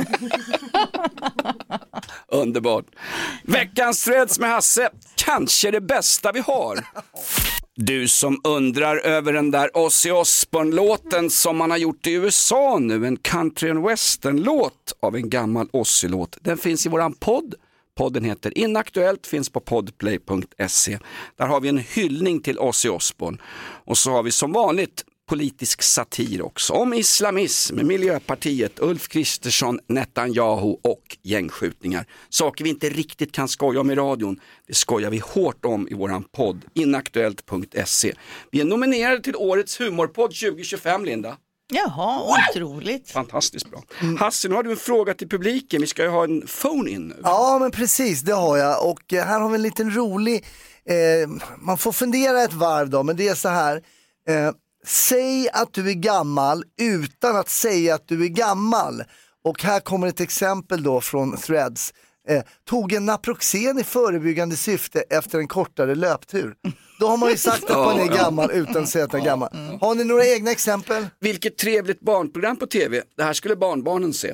Underbart. Veckans Threads med Hasse, kanske det bästa vi har. Du som undrar över den där Ozzy Osbourne-låten som man har gjort i U S A nu, en country and western-låt av en gammal Ozzy-låt. Den finns i våran podd. Podden heter Inaktuellt, finns på podplay punkt se. Där har vi en hyllning till Ozzy Osbourne. Och så har vi som vanligt politisk satir också. Om islamism, Miljöpartiet, Ulf Kristersson, Netanyahu och gängskjutningar. Saker vi inte riktigt kan skoja om i radion, det skojar vi hårt om i våran podd Inaktuellt punkt se. Vi är nominerade till årets humorpodd tjugo tjugofem, Linda. Jaha, otroligt. Fantastiskt bra. Mm. Hasse, nu har du en fråga till publiken. Vi ska ju ha en phone-in nu. Ja, men precis, det har jag. Och här har vi en liten rolig... Eh, man får fundera ett varv då, men det är så här. Eh, säg att du är gammal utan att säga att du är gammal. Och här kommer ett exempel då från Threads. Eh, tog en Naproxen i förebyggande syfte efter en kortare löptur. Då har man ju sagt att man är gammal utan att säga att man är gammal. Har ni några egna exempel? Vilket trevligt barnprogram på tv. Det här skulle barnbarnen se.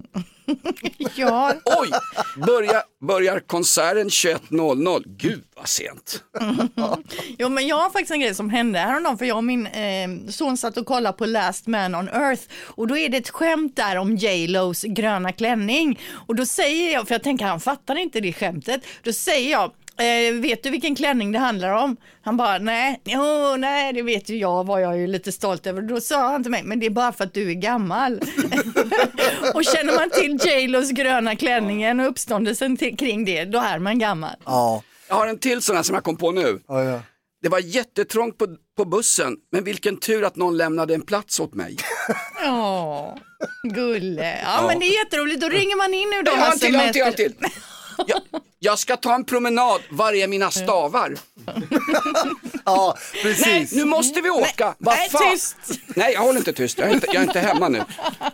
Ja. Oj, börjar, börjar konserten tjugoett noll noll. Gud vad sent. Jo, men jag har faktiskt en grej som hände häromdagen, för jag och min eh, son satt och kollade på Last Man on Earth, och då är det ett skämt där om J-Los gröna klänning, och då säger jag, för jag tänker han fattar inte det skämtet, då säger jag, Eh, vet du vilken klänning det handlar om? Han bara, nej, jo, nej, det vet ju jag, var jag ju lite stolt över. Då sa han till mig, men det är bara för att du är gammal. Och känner man till J-Los gröna klänningen och uppståndelsen till, kring det, då är man gammal. Ja. Jag har en till sån här som jag kom på nu. Ja, ja. Det var jättetrångt på, på bussen, men vilken tur att någon lämnade en plats åt mig. Ja, gulle. Ja, Ja. men det är jätteroligt. Då ringer man in nu då. Jag har en till, jag har en till, jag har en semester. till. Jag, jag ska ta en promenad, var är mina stavar? Ja, Nej, precis. nu måste vi åka. Vad Nej, fan? tyst. Nej, jag håller inte tyst. Jag är inte, jag är inte hemma nu.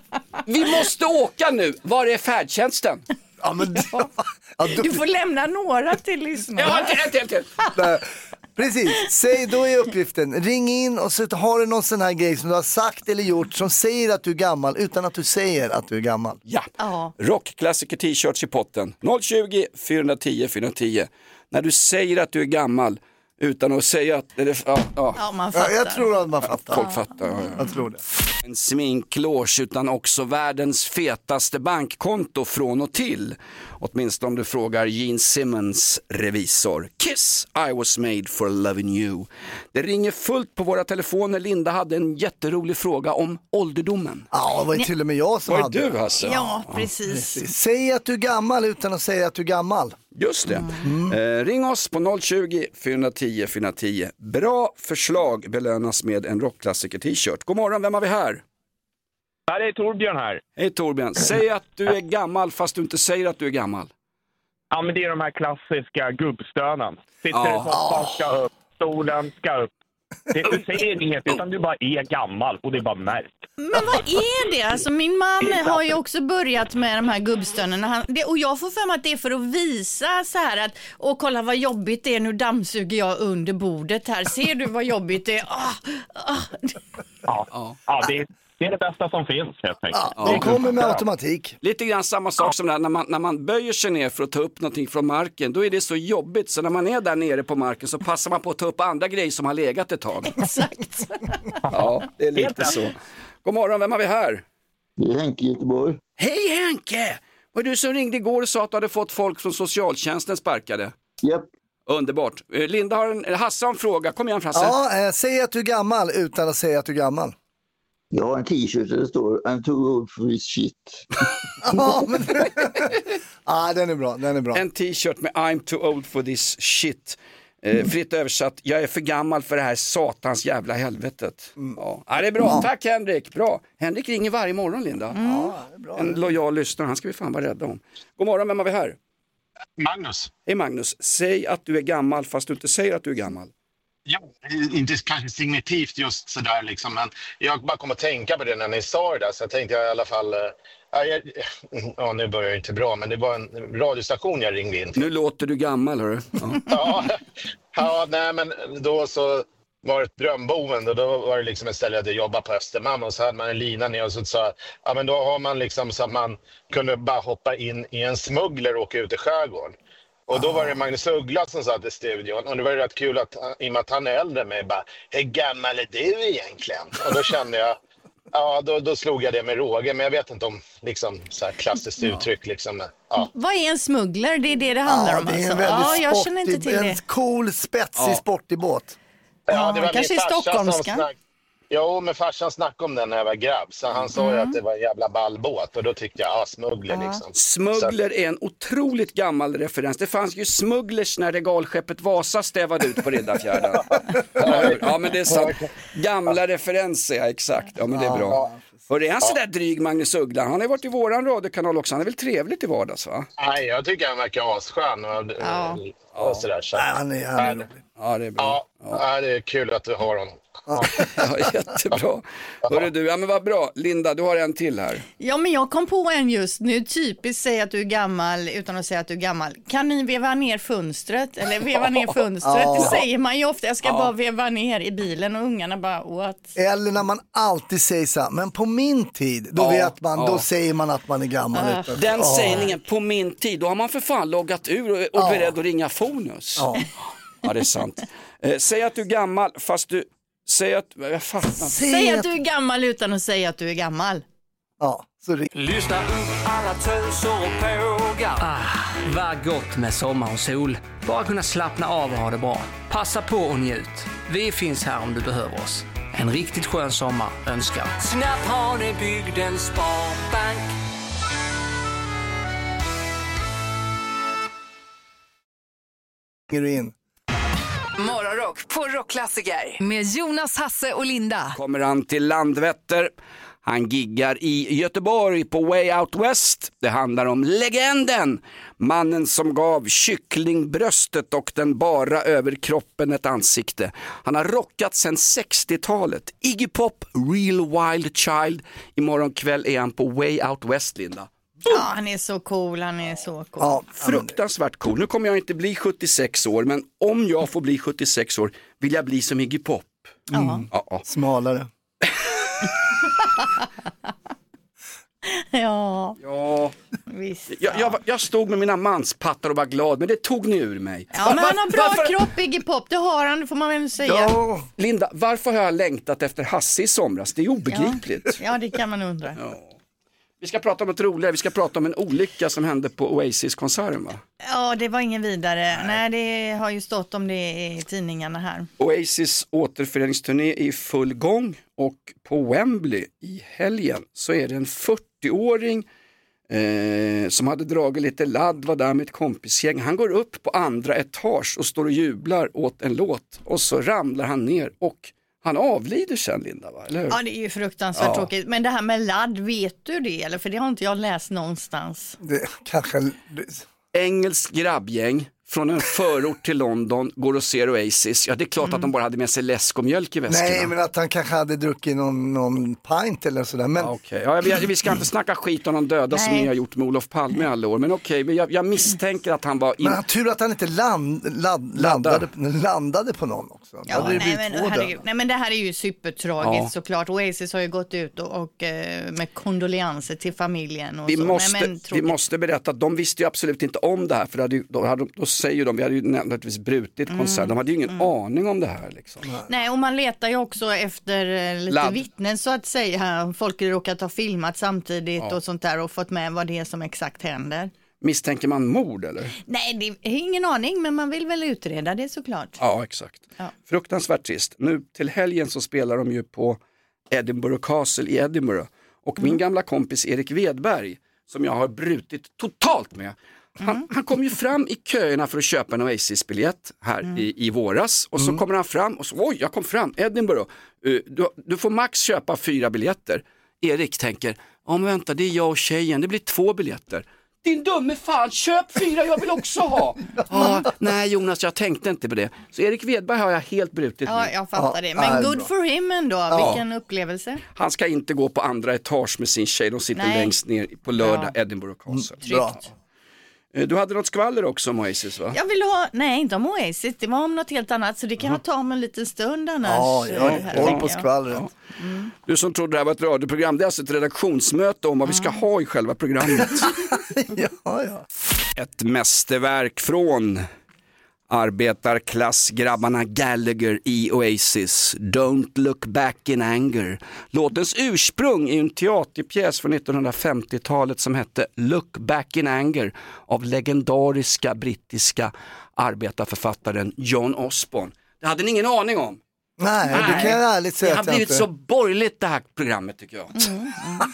Vi måste åka nu. Var är färdtjänsten? Ja, men, ja, då, Du får lämna några till lyssnarna. Jag har en till, en till, en till. nej, precis, säg, då är uppgiften. Ring in och så har du någon sån här grej som du har sagt eller gjort som säger att du är gammal utan att du säger att du är gammal. Ja, Ja. rockklassiker t-shirts i potten. noll tjugo, fyra tio, fyra tio. När du säger att du är gammal utan att säga att... Eller, ja, ja. Ja, man Ja, fattar. jag tror att man fattar. Folk fattar. Ja, ja. Jag tror det. En sminklås utan också världens fetaste bankkonto från och till. Åtminstone om du frågar Gene Simmons revisor. Kiss, I was made for loving you. Det ringer fullt på våra telefoner. Linda hade en jätterolig fråga om ålderdomen. Ja, det var ju till och med jag som Var hade det du, Hasse? Ja, precis. Precis. Säg att du är gammal utan att säga att du är gammal. Just det. Mm. Eh, ring oss på noll tjugo, fyra tio, fyra tio. Bra förslag belönas med en rockklassiker t-shirt. God morgon, vem har vi här? Ja, det är Torbjörn här. Hej Torbjörn, säg att du är gammal fast du inte säger att du är gammal. Ja, men det är de här klassiska gubbstönen. Sitter Ja. i soffan, ska upp, stolen ska upp. Det, du säger inget, utan du bara är gammal och det är bara märkt. Men vad är det? Alltså, min man har ju också börjat med de här gubbstönen. Han, det, och jag får för mig att det är för att visa så här att, och kolla vad jobbigt det är, nu dammsuger jag under bordet här. Ser du vad jobbigt det är? Ah, ah. Ja, ja det, är, det är det bästa som finns, helt enkelt. Ja, det kommer med automatik. Lite grann samma sak som det här, när man, när man böjer sig ner för att ta upp någonting från marken, då är det så jobbigt så när man är där nere på marken så passar man på att ta upp andra grejer som har legat ett tag. Exakt. Ja, det är lite så. God morgon, vem har vi här? Det är Henke i Göteborg. Hej Henke! Var du som ringde igår och sa att du hade fått folk från socialtjänsten sparkade? Japp. Underbart. Eh, Linda har en, Hasse har en fråga. Kom igen Hasse. Ja, eh, säg att du är gammal utan att säga att du är gammal. Jag har en t-shirt där det står I'm too old for this shit. Ja, men... ah, den är bra, den är bra. En t-shirt med I'm too old for this shit. Eh, fritt översatt, jag är för gammal för det här satans jävla helvetet. Mm. Ja. Ja, det är bra, ja. Tack Henrik, bra. Henrik ringer varje morgon, Linda. Mm. Ja, det är bra. En lojal lyssnare, han ska vi fan vara rädda om. God morgon, vem har vi här? Magnus. Hej Magnus, säg att du är gammal fast du inte säger att du är gammal. Ja, inte kanske signitivt just sådär liksom, men jag bara kom att tänka på det när ni sa det där, så jag tänkte jag i alla fall, ja, jag, ja nu börjar det inte bra, men det var en radiostation jag ringde in till. Nu låter du gammal, hörru. Ja, ja, ja, nej men då så var det ett drömboende och då var det liksom ett ställe där jag jobbade på Östermalm och så hade man en lina ner och så sa, ja men då har man liksom så att man kunde bara hoppa in i en smuggler och åka ut i skärgården. Och då var det Magnus Uggla som satt i studion. Och det var rätt kul att, i och med att han är äldre med bara, hur gammal är du egentligen? Och då kände jag, ja då, då slog jag det med råge. Men jag vet inte om liksom så här klassiskt uttryck liksom. Ja. Vad är en smuggler? Det är det det handlar ja, om det är alltså. En väldigt ja, jag sportig, känner inte till en det. cool, spetsig, ja. sportig båt. Ja, det var kanske min i stockholmska. Snack... Jo, men farsan snackade om den när jag var grabb. Så han sa ju Mm. att det var en jävla ballbåt. Och då tyckte jag, ja, smuggler Ja. liksom. Smuggler är en otroligt gammal referens. Det fanns ju smugglers när regalskeppet Vasa stävade ut på Riddarfjärden. Ja, men det är sant. Gamla referenser, ja, exakt. Ja, men det är bra. Och det är han så där dryg, Magnus Uggla. Han har varit i våran radiokanal också. Han är väl trevligt i vardags, va? Nej, jag tycker han verkar asskön och, Ja. och sådär. Så. Nej, han är, han är rolig. Ja, det är bra. Ja, ja, det är kul att du har honom. Ja, jättebra. Hörru du, ja men vad bra. Linda, du har en till här. Ja, men jag kom på en just nu. Typiskt säga att du är gammal utan att säga att du är gammal. Kan ni veva ner fönstret? Eller veva ner fönstret? Ja. Det säger man ju ofta. Jag ska Ja. bara veva ner i bilen och ungarna bara, what? Eller när man alltid säger så här, men på min tid, då Ja, vet man, ja. då säger man att man är gammal. Ah. Utan- Den Ja. sägningen, på min tid, då har man för fan loggat ur och, och Ja. beredd att ringa Fonus. Ja. Ja, det är sant. Eh, säg att du är gammal fast du säger att, jag fattar inte. Säg att du är gammal utan att säga att du är gammal. Ja, så ring. Lyssna upp alla töser och pågar. Ah, vad gott med sommar och sol. Bara kunna slappna av och ha det bra. Passa på och njut. Vi finns här om du behöver oss. En riktigt skön sommar önskar Snabbt har ni bygdens sparbank. Ringer du in. Morgonrock på Rockklassiker med Jonas, Hasse och Linda. Kommer han till Landvetter. Han giggar i Göteborg på Way Out West. Det handlar om legenden. Mannen som gav kycklingbröstet och den bara överkroppen ett ansikte. Han har rockat sedan sextiotalet. Iggy Pop, Real Wild Child. Imorgon kväll är han på Way Out West, Linda. Ja, han är så cool, han är så cool. Ja, Fruktansvärt cool. Nu kommer jag inte bli sjuttiosex år, men om jag får bli sjuttiosex år vill jag bli som Iggy Pop. Mm. Ja, ja. Smalare. Ja, Ja, visst. jag, jag, jag stod med mina manspattar och var glad, men det tog ni ur mig. Ja, men han har bra Varför- kropp, Iggy Pop, det har han, det får man väl säga. Ja, Linda, varför har jag längtat efter Hasse i somras? Det är obegripligt. Ja, det kan man undra. Ja. Vi ska prata om ett roligare, vi ska prata om en olycka som hände på Oasis-konserten, va? Ja, det var ingen vidare. Nej, det har ju stått om det i tidningarna här. Oasis återföreningsturné är i full gång och på Wembley i helgen så är det en fyrtioåring eh, som hade dragit lite ladd, var där med ett kompisgäng. Han går upp på andra etage och står och jublar åt en låt och så ramlar han ner och han avlider sen, Linda, va? Eller hur? Ja, det är ju fruktansvärt Ja. tråkigt. Men det här med ladd, vet du det? Eller? För det har inte jag läst någonstans. det kanske... Engelsk grabbgäng från en förort till London går och ser Oasis. Ja, det är klart Mm. att de bara hade med sig läsk och mjölk i väskorna. Nej, men att han kanske hade druckit någon, någon pint eller sådär. Men Ja, okej. Ja, vi, vi ska inte snacka skit om de döda som Nej. ni har gjort med Olof Palme i alla år. Men okej, men jag, jag misstänker att han var in... Men han tur att han inte land, ladd, landade, landade på någon också. Då Ja, hade det nej, blivit men, två herregud. döda. nej men det här är ju supertragiskt Ja. såklart. Oasis har ju gått ut och, och eh, med kondolenser till familjen och Vi så. måste, nej, men, vi tråkigt. måste berätta att de visste ju absolut inte om det här. För det hade, ju- då, hade, då säger de, vi hade ju naturligtvis brutit Mm. konsert. De hade ju ingen aning om det här. Liksom. Nej, och man letar ju också efter eh, lite Ladd. vittnen så att säga. Folk råkat ha filmat samtidigt Ja. och sånt där och fått med vad det är som exakt händer. Misstänker man mord eller? Nej, det är ingen aning, men man vill väl utreda det såklart. Ja, exakt. Ja. Fruktansvärt trist. Nu till helgen så spelar de ju på Edinburgh Castle i Edinburgh. Och min gamla kompis Erik Wedberg, som jag har brutit totalt med, Han, han kom ju fram i köerna för att köpa en Oasis-biljett här mm. i, i våras. Och så mm. kommer han fram och så, oj, jag kom fram, Edinburgh. Uh, du, du får max köpa fyra biljetter. Erik tänker, ja men vänta, det är jag och tjejen, det blir två biljetter. Din dumme fan, köp fyra, jag vill också ha. ah, nej Jonas, jag tänkte inte på det. Så Erik Wedberg har jag helt brutit Ja, nu. jag fattar det. Men good for him ändå, ja. Vilken upplevelse. Han ska inte gå på andra etage med sin tjej, de sitter nej. längst ner på lördag, ja. Edinburgh Castle. Mm, tryggt. Du hade något skvaller också om Oasis, va? Jag vill ha, nej inte om Oasis, det var om något helt annat, så det kan jag ta om en liten stund annars. Ja, jag håller på skvallret. Ja. Mm. Du som trodde det här var ett radioprogram, det är alltså ett redaktionsmöte om vad mm. vi ska ha i själva programmet. ja, ja. Ett mästerverk från arbetarklassgrabbarna Gallagher i Oasis, Don't Look Back in Anger. Låtens ursprung är en teaterpjäs från nittonhundrafemtiotalet som hette Look Back in Anger av legendariska brittiska arbetarförfattaren John Osborne. Det hade ni ingen aning om. Nej, Nej. det kan jag ärligt säga. Det har blivit inte. så borgerligt det här programmet tycker jag. Mm, mm.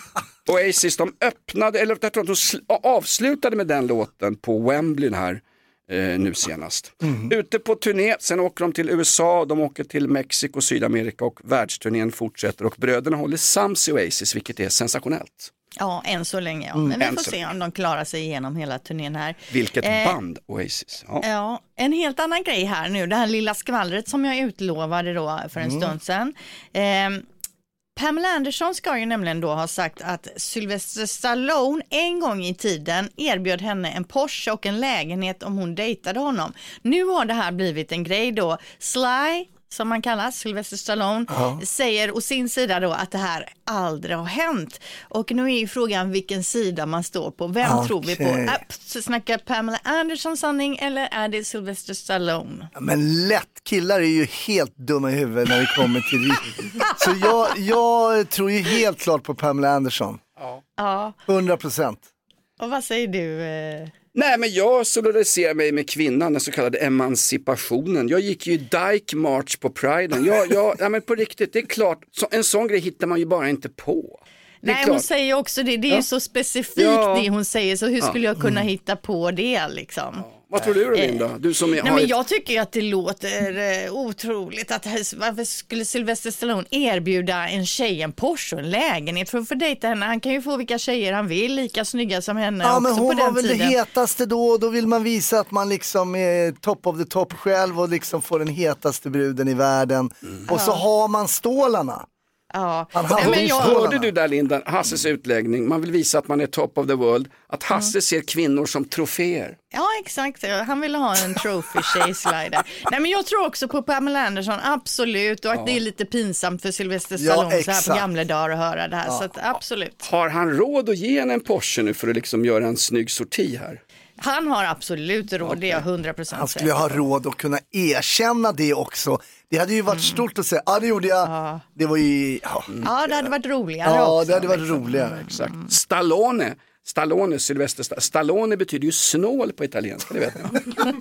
Oasis, de öppnade, eller jag tror att de sl- avslutade med den låten på Wembley här. Eh, nu senast. Mm. Ute på turné, sen åker de till U S A, de åker till Mexiko, Sydamerika och världsturnén fortsätter och bröderna håller sams i Oasis, vilket är sensationellt. Ja, än så länge. Ja. Mm. Men vi får se om de klarar sig igenom hela turnén här. Vilket eh, band Oasis. Ja. ja, en helt annan grej här nu, det här lilla skvallret som jag utlovade då för en mm. stund sedan. Eh, Pamela Anderson ska ju nämligen då ha sagt att Sylvester Stallone en gång i tiden erbjöd henne en Porsche och en lägenhet om hon dejtade honom. Nu har det här blivit en grej då. Sly, som man kallar Sylvester Stallone, ja. säger å sin sida då att det här aldrig har hänt. Och nu är ju frågan vilken sida man står på. Vem okay. tror vi på? App, så snackar Pamela Anderson sanning eller är det Sylvester Stallone? Ja, men lätt, killar är ju helt dumma i huvudet när det kommer till det. Så jag, jag tror ju helt klart på Pamela Anderson. Ja. hundra procent. Och vad säger du? Eh... Nej, men jag solidariserar mig med kvinnan, den så kallade emancipationen. Jag gick ju i Dyke March på Priden. Jag, jag, ja, men på riktigt, det är klart, så, en sån grej hittar man ju bara inte på. Nej, hon säger också det, det är ja. ju så specifikt ja. det hon säger, så hur skulle ja. jag kunna mm. hitta på det liksom? Ja. Vad tror du då, Linda? Du som är, Nej, men jag tycker att det låter eh, otroligt att varför skulle Sylvester Stallone erbjuda en tjej en Porsche och en lägenhet för att få dejta henne? Han kan ju få vilka tjejer han vill, lika snygga som henne. Ja, också men hon på den var väl tiden. Det hetaste då, då vill man visa att man liksom är top of the top själv och liksom får den hetaste bruden i världen. Mm. Och så ja. har man stålarna. Ja. Nej, men jag... Hörde du där, Linda, Hasses utläggning? Man vill visa att man är top of the world. Att Hasse mm. ser kvinnor som troféer. Ja, exakt. Han ville ha en trophy tjej slider. Nej, men jag tror också på Pamela Anderson, absolut. Och att ja. det är lite pinsamt för Sylvester Stallone ja, så här på gamla dagar att höra det här. Ja. Så att, absolut. Har han råd att ge en, en Porsche nu för att liksom göra en snygg sorti här? Han har absolut råd, okay. det är jag hundra procent. Han skulle ha råd att kunna erkänna det också. Det hade ju varit mm. stort att säga, ja ah, det gjorde jag, ja. det var ju... Ja, ja det hade varit roligare Ja, också, det hade varit liksom. roligare. Mm. Exakt. Stallone, Stallone, Sylvester Stallone. Stallone betyder ju snål på italienska, det vet ni.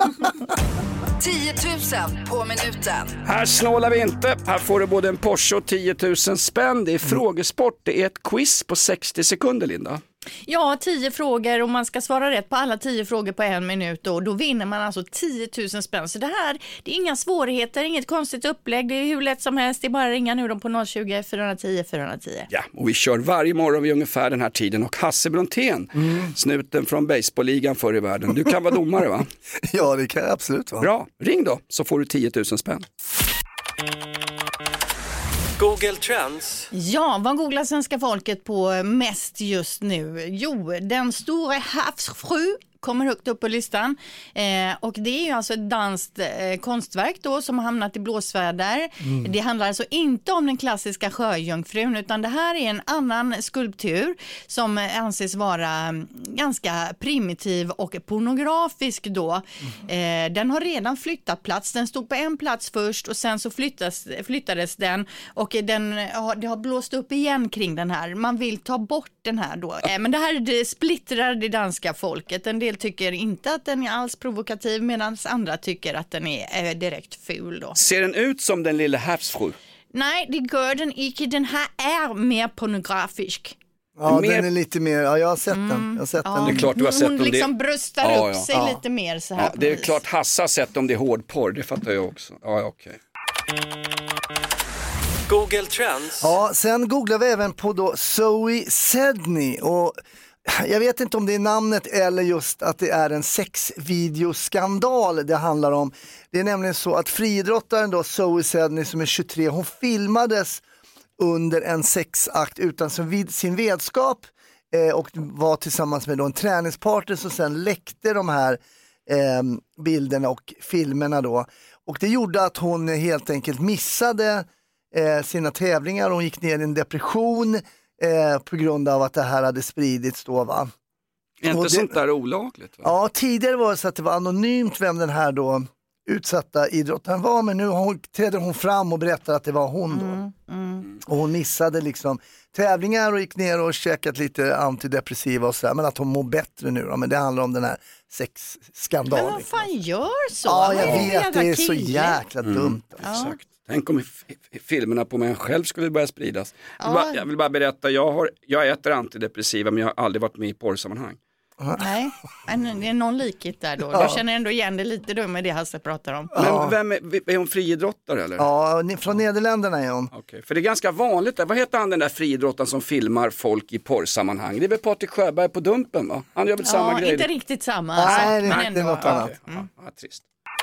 tio tusen på minuten. Här snålar vi inte. Här får du både en Porsche och tio tusen spänn. Det är frågesport. Det är ett quiz på sextio sekunder, Linda. Ja, tio frågor och man ska svara rätt på alla tio frågor på en minut då. Då vinner man alltså tio tusen spänn. Så det här, det är inga svårigheter, inget konstigt upplägg. Det är hur lätt som helst. Det är bara att ringa nu då på noll tjugo, fyra tio, fyra tio. Ja, och vi kör varje morgon vid ungefär den här tiden. Och Hasse Brontén, mm. snuten från baseballligan förr i världen. Du kan vara domare, va? Ja, det kan jag absolut vara. Bra, ring då så får du tio tusen spänn. Google Trends. Ja, vad googlar svenska folket på mest just nu? Jo, den stora havsfru kommer högt upp på listan. Eh, och det är ju alltså ett danskt eh, konstverk då som har hamnat i blåsväder. Mm. Det handlar alltså inte om den klassiska sjöjungfrun utan det här är en annan skulptur som anses vara ganska primitiv och pornografisk då. Mm. Eh, den har redan flyttat plats. Den stod på en plats först och sen så flyttas, flyttades den och den, det har blåst upp igen kring den här. Man vill ta bort den här då. Eh, men det här det splittrar det danska folket. En del tycker inte att den är alls provokativ medan andra tycker att den är, är direkt ful då. Ser den ut som den lilla havsfru? Nej, det gör den inte. Den här är mer pornografisk. Ja, mer... den är lite mer, ja jag har sett mm. den. Jag har sett ja. den. Det är klart du har sett Hon om liksom det... bröstar ja, upp ja. sig ja. lite mer så här. Ja, det är klart Hasse har sett om det är hårdporr, det fattar jag också. Ja, okej. Google Trends. Ja, sen googlar vi även på då Zoe Sedney och jag vet inte om det är namnet eller just att det är en sexvideoskandal det handlar om. Det är nämligen så att friidrottaren då Zoe Sedney som är tjugotre, hon filmades under en sexakt utan sin vetskap eh, och var tillsammans med då en träningspartner som sen läckte de här eh, bilderna och filmerna då. Och det gjorde att hon helt enkelt missade eh, sina tävlingar och hon gick ner i en depression eh, på grund av att det här hade spridits då va. Är inte och det, sånt där olagligt? Va? Ja, tidigare var det så att det var anonymt vem den här då utsatta idrottaren var, men nu hon, trädde hon fram och berättade att det var hon då. Mm, mm. Och hon missade liksom tävlingar och gick ner och käkat lite antidepressiva och så här, men att hon mår bättre nu då, men det handlar om den här sexskandalen. Men vad fan gör så? Ja, jag Vad vet, det är så kille? jäkla Mm. dumt. Ja. Exakt. Tänk om f- f- filmerna på mig själv skulle börja spridas. Jag, vill Ja. bara, jag vill bara berätta, jag, har, jag äter antidepressiva men jag har aldrig varit med i porrsammanhang. Nej, men det är någon likhet där då. Ja. Du känner ändå igen det lite då med det Hasse pratar om. Men vem är, är hon friidrottare eller? Ja, ni- från Nederländerna är hon. Okej, för det är ganska vanligt där. Vad heter han den där friidrottaren som filmar folk i porrsammanhang? Det är väl Patrik Sjöberg på Dumpen va? Han gör väl samma Ja, grej? inte riktigt samma. Nej, alltså, det är men inte ändå. något annat. Okej, ja, ja, trist.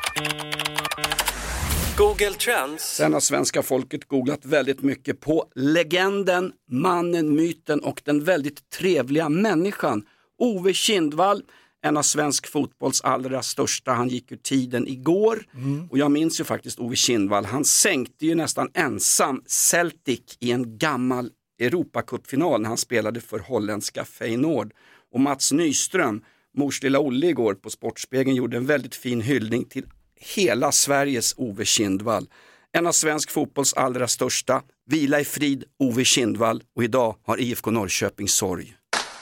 Google Trends. Sen har svenska folket googlat väldigt mycket på legenden, mannen, myten och den väldigt trevliga människan. Ove Kindvall, en av svensk fotbolls allra största, han gick ur tiden igår. Mm. Och jag minns ju faktiskt Ove Kindvall, han sänkte ju nästan ensam Celtic i en gammal Europacupfinal när han spelade för holländska Feyenoord. Och Mats Nyström, mors lilla Olle igår på Sportspegeln, gjorde en väldigt fin hyllning till hela Sveriges Ove Kindvall. En av svensk fotbolls allra största. Vila i frid, Ove Kindvall. Och idag har I F K Norrköping sorg.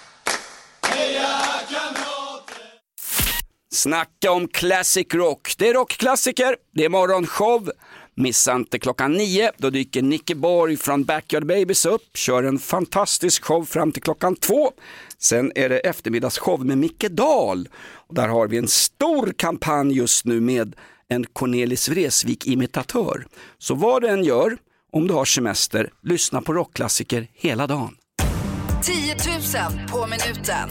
Snacka om classic rock. Det är rockklassiker, det är morgonshow. Missa inte klockan nio, då dyker Nicke Borg från Backyard Babies upp. Kör en fantastisk show fram till klockan två. Sen är det eftermiddagsshow med Micke Dahl. Och där har vi en stor kampanj just nu med en Cornelis Vreeswijk-imitatör. Så vad du än gör, om du har semester, lyssna på rockklassiker hela dagen. tio tusen på minuten.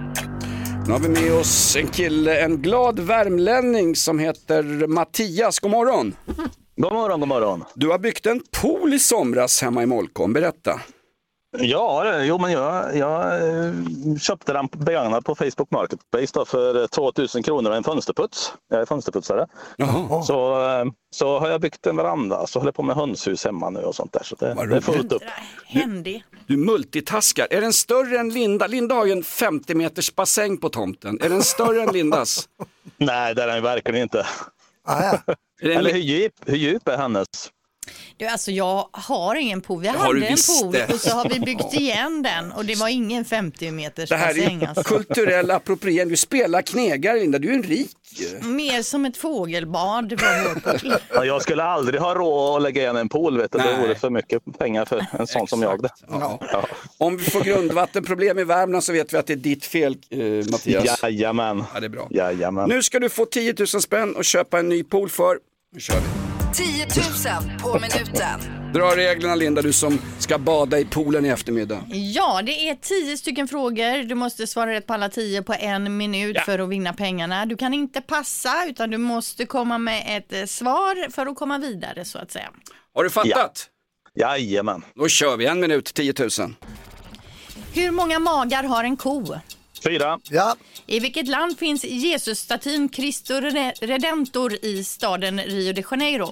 Nu har vi med oss en kille, en glad värmlänning som heter Mattias. God morgon. God morgon, god morgon. Du har byggt en pool i somras hemma i Molkom, berätta. Ja, jo men jag, jag köpte den begagnad på Facebook Marketplace då för tvåtusen kronor och en fönsterputs. Jag är fönsterputsare. Jaha. Så, så har jag byggt en veranda, så håller jag på med hönshus hemma nu och sånt där. Så det, det är fullt upp. Händig. Du multitaskar. Är den större än Linda? Linda har ju en femtio meters bassäng på tomten. Är den större än Lindas? Nej, det är den verkligen inte. Ah, ja. Eller hur djup, hur djup är hennes? Du, alltså jag har ingen pool. Vi Har hade du en visst pool det? och så har vi byggt igen den och det var ingen femtio meters Det här bassäng är alltså. kulturell appropriering. Du spelar knegare, Linda. Du är en rik. Mer som ett fågelbad var vår pool. Ja, jag skulle aldrig ha råd att lägga igen en pool, vet du. Det vore för mycket pengar för en sån som jag. Det. Ja. Ja. Om vi får grundvattenproblem i Värmland så vet vi att det är ditt fel, eh, Mattias. Jajamän. Ja, det är bra. Jajamän. Nu ska du få tio tusen spänn och köpa en ny pool för. Nu kör vi. tio tusen på minuten. Dra reglerna, Linda, du som ska bada i poolen i eftermiddag. Ja, det är tio stycken frågor. Du måste svara rätt på alla tio på en minut Ja. för att vinna pengarna. Du kan inte passa utan du måste komma med ett eh, svar för att komma vidare så att säga. Har du fattat? Ja. Jajamän. Då kör vi en minut, tio tusen. Hur många magar har en ko? Fyra. Ja. I vilket land finns Jesus-statyn Cristo Redentor i staden Rio de Janeiro?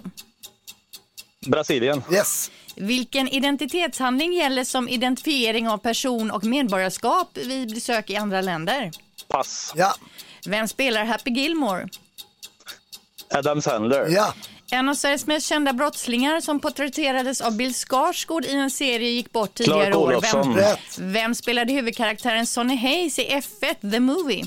Brasilien. Yes. Vilken identitetshandling gäller som identifiering av person och medborgarskap vid besök i andra länder? Pass. Ja. Vem spelar Happy Gilmore? Adam Sandler. Ja. En av Sveriges mest kända brottslingar som porträtterades av Bill Skarsgård i en serie gick bort tidigare Clark år. Olofsson. Vem, vem spelade huvudkaraktären Sonny Hayes i F ett, The Movie?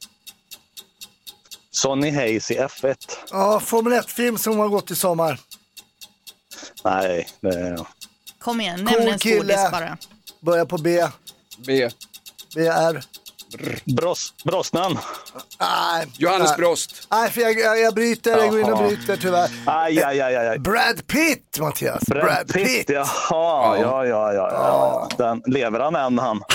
Sonny Hayes i F ett. Ja, Formel ett-film som har gått i sommar. Nej, det är... Kom igen, nämn Cool en kille. skådis bara. Börjar på B. B. B är... Bros, Brosnan. Nej. Johannes nej. Brost. Nej, för jag, jag, jag bryter, jag går in och bryter tyvärr. Aj, aj, aj, aj. Brad Pitt, Mattias. Brad, Brad Pitt, Pitt. Jaha, ja, ja, ja. ja. ja. Den, lever han än, han?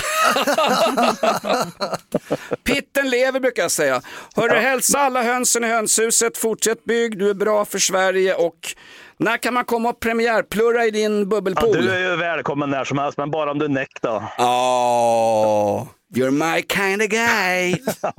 Pitten lever brukar jag säga. Hörru, ja. Hälsa alla hönsen i hönshuset. Fortsätt bygg, du är bra för Sverige. Och när kan man komma och premiärplurra i din bubbelpool? Ja, du är ju välkommen när som helst, men bara om du näck då. Åh, oh, you're my kind of guy.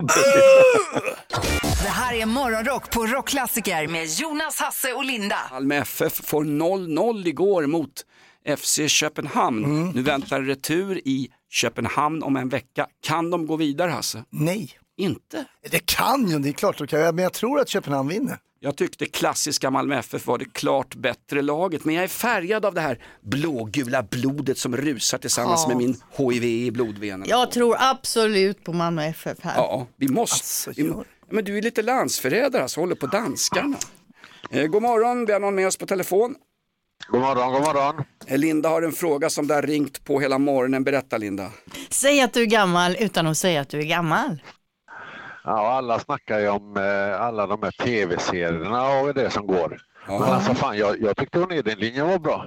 Det här är Morgonrock på Rockklassiker med Jonas, Hasse och Linda. Malmö F F får noll noll igår mot F C Köpenhamn. Mm. Nu väntar retur i Köpenhamn om en vecka. Kan de gå vidare, Hasse? Nej. Inte? Det kan ju, det är klart. Men jag tror att Köpenhamn vinner. Jag tyckte klassiska Malmö F F var det klart bättre laget. Men jag är färgad av det här blågula blodet som rusar tillsammans ja. med min H I V i blodvenen. Jag tror absolut på Malmö F F här. Ja, vi måste. Alltså, vi, men du är lite landsförrädare, så håller på danskarna. Eh, god morgon, vi har någon med oss på telefon. God morgon, god morgon. Linda har en fråga som där ringt på hela morgonen. Berätta, Linda. Säg att du är gammal utan att säga att du är gammal. Ja, alla snackar ju om eh, alla de här tv-serierna och det som går. Ja. Men alltså fan, jag, jag tyckte hon i den linjen var bra.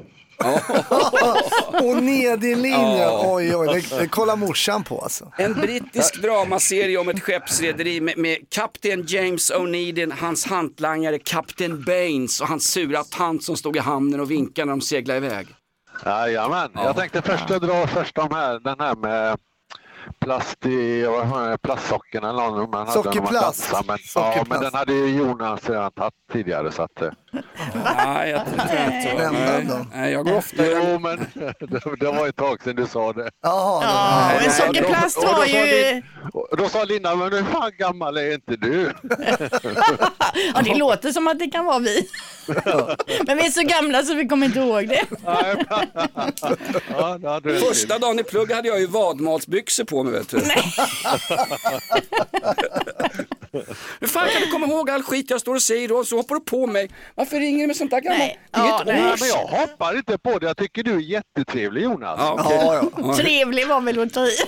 Och nedinlinjen, ja. oj oj, det, det kollar morsan på alltså. En brittisk dramaserie om ett skeppsrederi med, med kapten James O'Neidin, hans hantlangare Kapten Baines och hans sura tant som stod i hamnen och vinkade när de seglade iväg. Jajamän, ja. Jag tänkte först att dra först de här, den här med plast i, plastsocken eller någon man hade. Sockerplast. Men, Sockerplast. Ja, men den hade ju Jonas redan tagit tidigare så att... Nej, jag tror inte nej. nej, jag går ofta... Jo, men det, det var ett tag sedan du sa det. Jaha, ja, men sockerplast har ju... Och då sa Linda, men hur fan gammal är inte du? Ja, det låter som att det kan vara vi. Men vi är så gamla så vi kommer inte ihåg det. Ja, det första dagen i plugg hade jag ju vadmalsbyxor på mig, vet du. Nej. Hur fan kan du komma ihåg all skit jag står och säger och så hoppar du på mig? Varför ringer du med sånt där gammalt? Nej, ja, nej. Men jag hoppar inte på det. Jag tycker du är jättetrevlig, Jonas. Ja, okay. ja, ja. Trevlig var väl att ta i.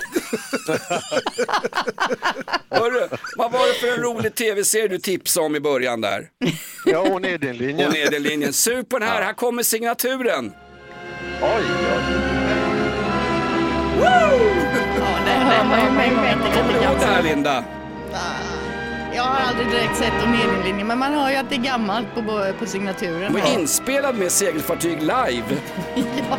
Hörru, vad var det för en rolig tv-serie du tipsade om i början där? Ja, och Nedenlinjen. Och Nedenlinjen. Sug på den här, ja. Här kommer signaturen. Oj, oj. Woo! Ja, det här kommer du ihåg det här, Linda? Jag har aldrig direkt sett om Nedenlinjen, men man hör ju att det är gammalt på, på signaturen. Och inspelad med segelfartyg live. Ja.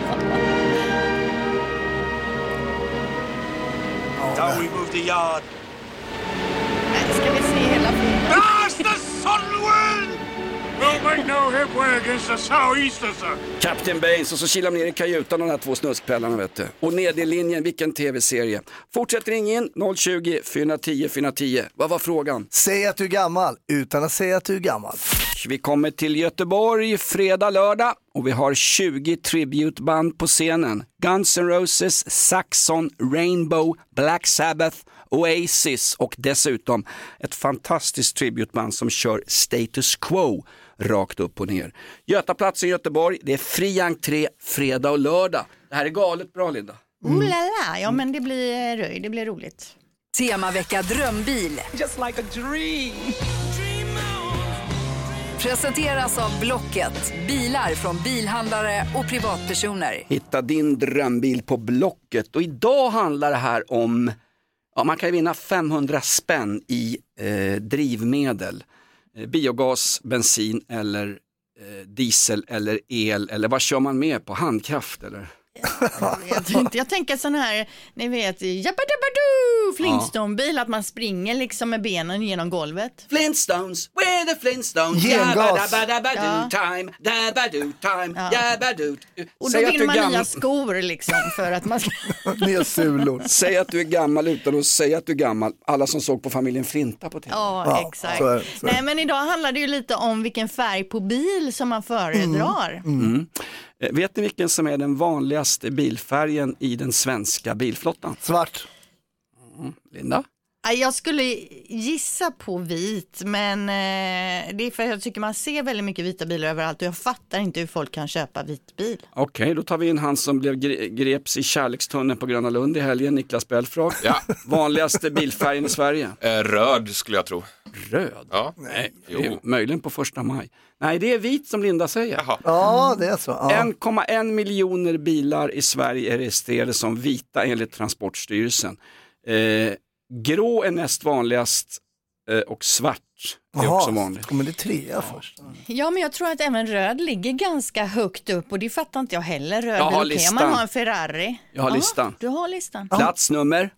Now we move the yard. Ska vi se hela filmen? Blast the sunwind! We'll make no headway against the southeaster, sir. Kapten Baines och så kilar de ner i kajutan de här två snuskpällarna, vet du. Och Nedenlinjen, vilken tv-serie. Fortsätt ring in noll tjugo, fyra tio, fyra tio. Vad var frågan? Säg att du är gammal utan att säga att du är gammal. Vi kommer till Göteborg fredag, lördag och vi har tjugo tributeband på scenen. Guns N' Roses, Saxon, Rainbow, Black Sabbath, Oasis och dessutom ett fantastiskt tributeband som kör Status Quo rakt upp och ner. Götaplatsen i Göteborg, det är fri entré fredag och lördag. Det här är galet bra, Linda. Mm. Oh la la, ja men det blir röj, det blir roligt. Temavecka drömbil. Just like a dream. Presenteras av Blocket. Bilar från bilhandlare och privatpersoner. Hitta din drömbil på Blocket. Och idag handlar det här om... Ja, man kan ju vinna femhundra spänn i eh, drivmedel. Eh, biogas, bensin eller eh, diesel eller el. Eller vad kör man med på? Handkraft eller? Jag, tänkte, jag tänker sån här, ni vet, jabbadabadoo, Flintstone-bil, att man springer liksom med benen genom golvet. Flintstones, we're the Flintstones. Gengas. Jabbadabadoo time, dabadoo time, jabbadoo. Och då vill man gam... nya skor liksom för att man ska... nya sulor. Säg att du är gammal utan att säga att du är gammal. Alla som såg på familjen Flinta på T V. Ja, ja, exakt. Så är, så är. Nej, men idag handlar det ju lite om vilken färg på bil som man föredrar. Mm. Mm. Vet ni vilken som är den vanligaste bilfärgen i den svenska bilflottan? Svart. Mm. Linda? Jag skulle gissa på vit, men eh, det är för att jag tycker man ser väldigt mycket vita bilar överallt och jag fattar inte hur folk kan köpa vit bil. Okej, okay, då tar vi in han som blev gre- greps i kärlekstunneln på Gröna Lund i helgen, Niklas Belfrage. Ja. Vanligaste bilfärgen i Sverige? Eh, röd skulle jag tro. Röd? Ja. Nej, jo. Möjligen på första maj. Nej, det är vit som Linda säger. Jaha. Ja, det är så. Ja. en komma en miljoner bilar i Sverige är registrerade som vita enligt Transportstyrelsen. Eh, grå är näst vanligast eh, och svart är Aha, också vanligt. Men det är trea först. Ja, men jag tror att även röd ligger ganska högt upp och det fattar inte jag heller. Röd, jag har okay. listan. Man har en Ferrari. Jag har Aha, listan. Du har listan. Plats nummer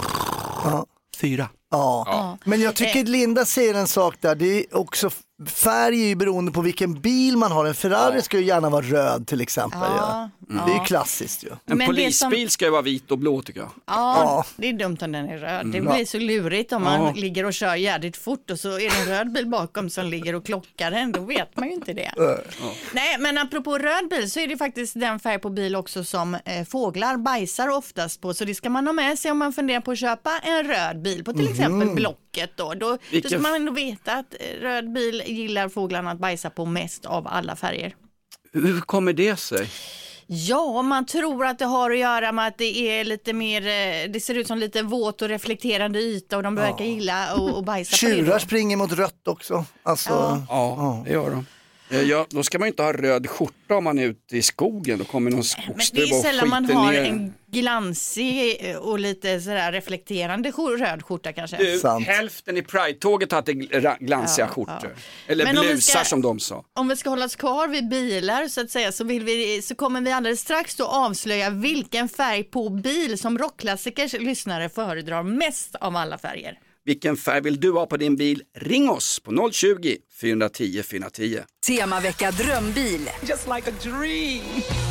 ja. fyra. Ja. Ja. Men jag tycker Linda säger en sak där, det är också färg är ju beroende på vilken bil man har. En Ferrari ja. ska ju gärna vara röd till exempel. Ja. Ja. Mm. Det är ju klassiskt ju. En Men polisbil som... ska ju vara vit och blå tycker jag. Ja, ja. det är dumt om den är röd. Det blir så lurigt om man ja. ligger och kör jävligt fort och så är det en röd bil bakom som ligger och klockar den. Då vet man ju inte det. Ja. Nej, men apropå röd bil så är det faktiskt den färg på bil också som eh, fåglar bajsar oftast på. Så det ska man ha med sig om man funderar på att köpa en röd bil på till mm. exempel Blocket. Då, då, Vilken... då ska man ändå veta att röd bil gillar fåglarna att bajsa på mest av alla färger. Hur kommer det sig? Ja, man tror att det har att göra med att det är lite mer, det ser ut som lite våt och reflekterande yta och de ja. verkar gilla att, att bajsa Tjurar på det. Tjurar springer mot rött också. Alltså, ja. ja, det gör de. Ja, då ska man inte ha röd skjorta om man är ute i skogen. Då kommer någon skogsdöv och skiter ner. Men det är sällan man har en glansig och lite sådär reflekterande röd skjorta kanske. Du, hälften i Pride-tåget hade glansiga ja, skjortor. Ja. Eller men blusar ska, som de sa. Om vi ska hålla oss kvar vid bilar så att säga så, vill vi, så kommer vi alldeles strax då avslöja vilken färg på bil som rockklassikers lyssnare föredrar mest av alla färger. Vilken färg vill du ha på din bil? Ring oss på noll tjugo, fyra tio, fyra tio. Temavecka drömbil. Just like a dream.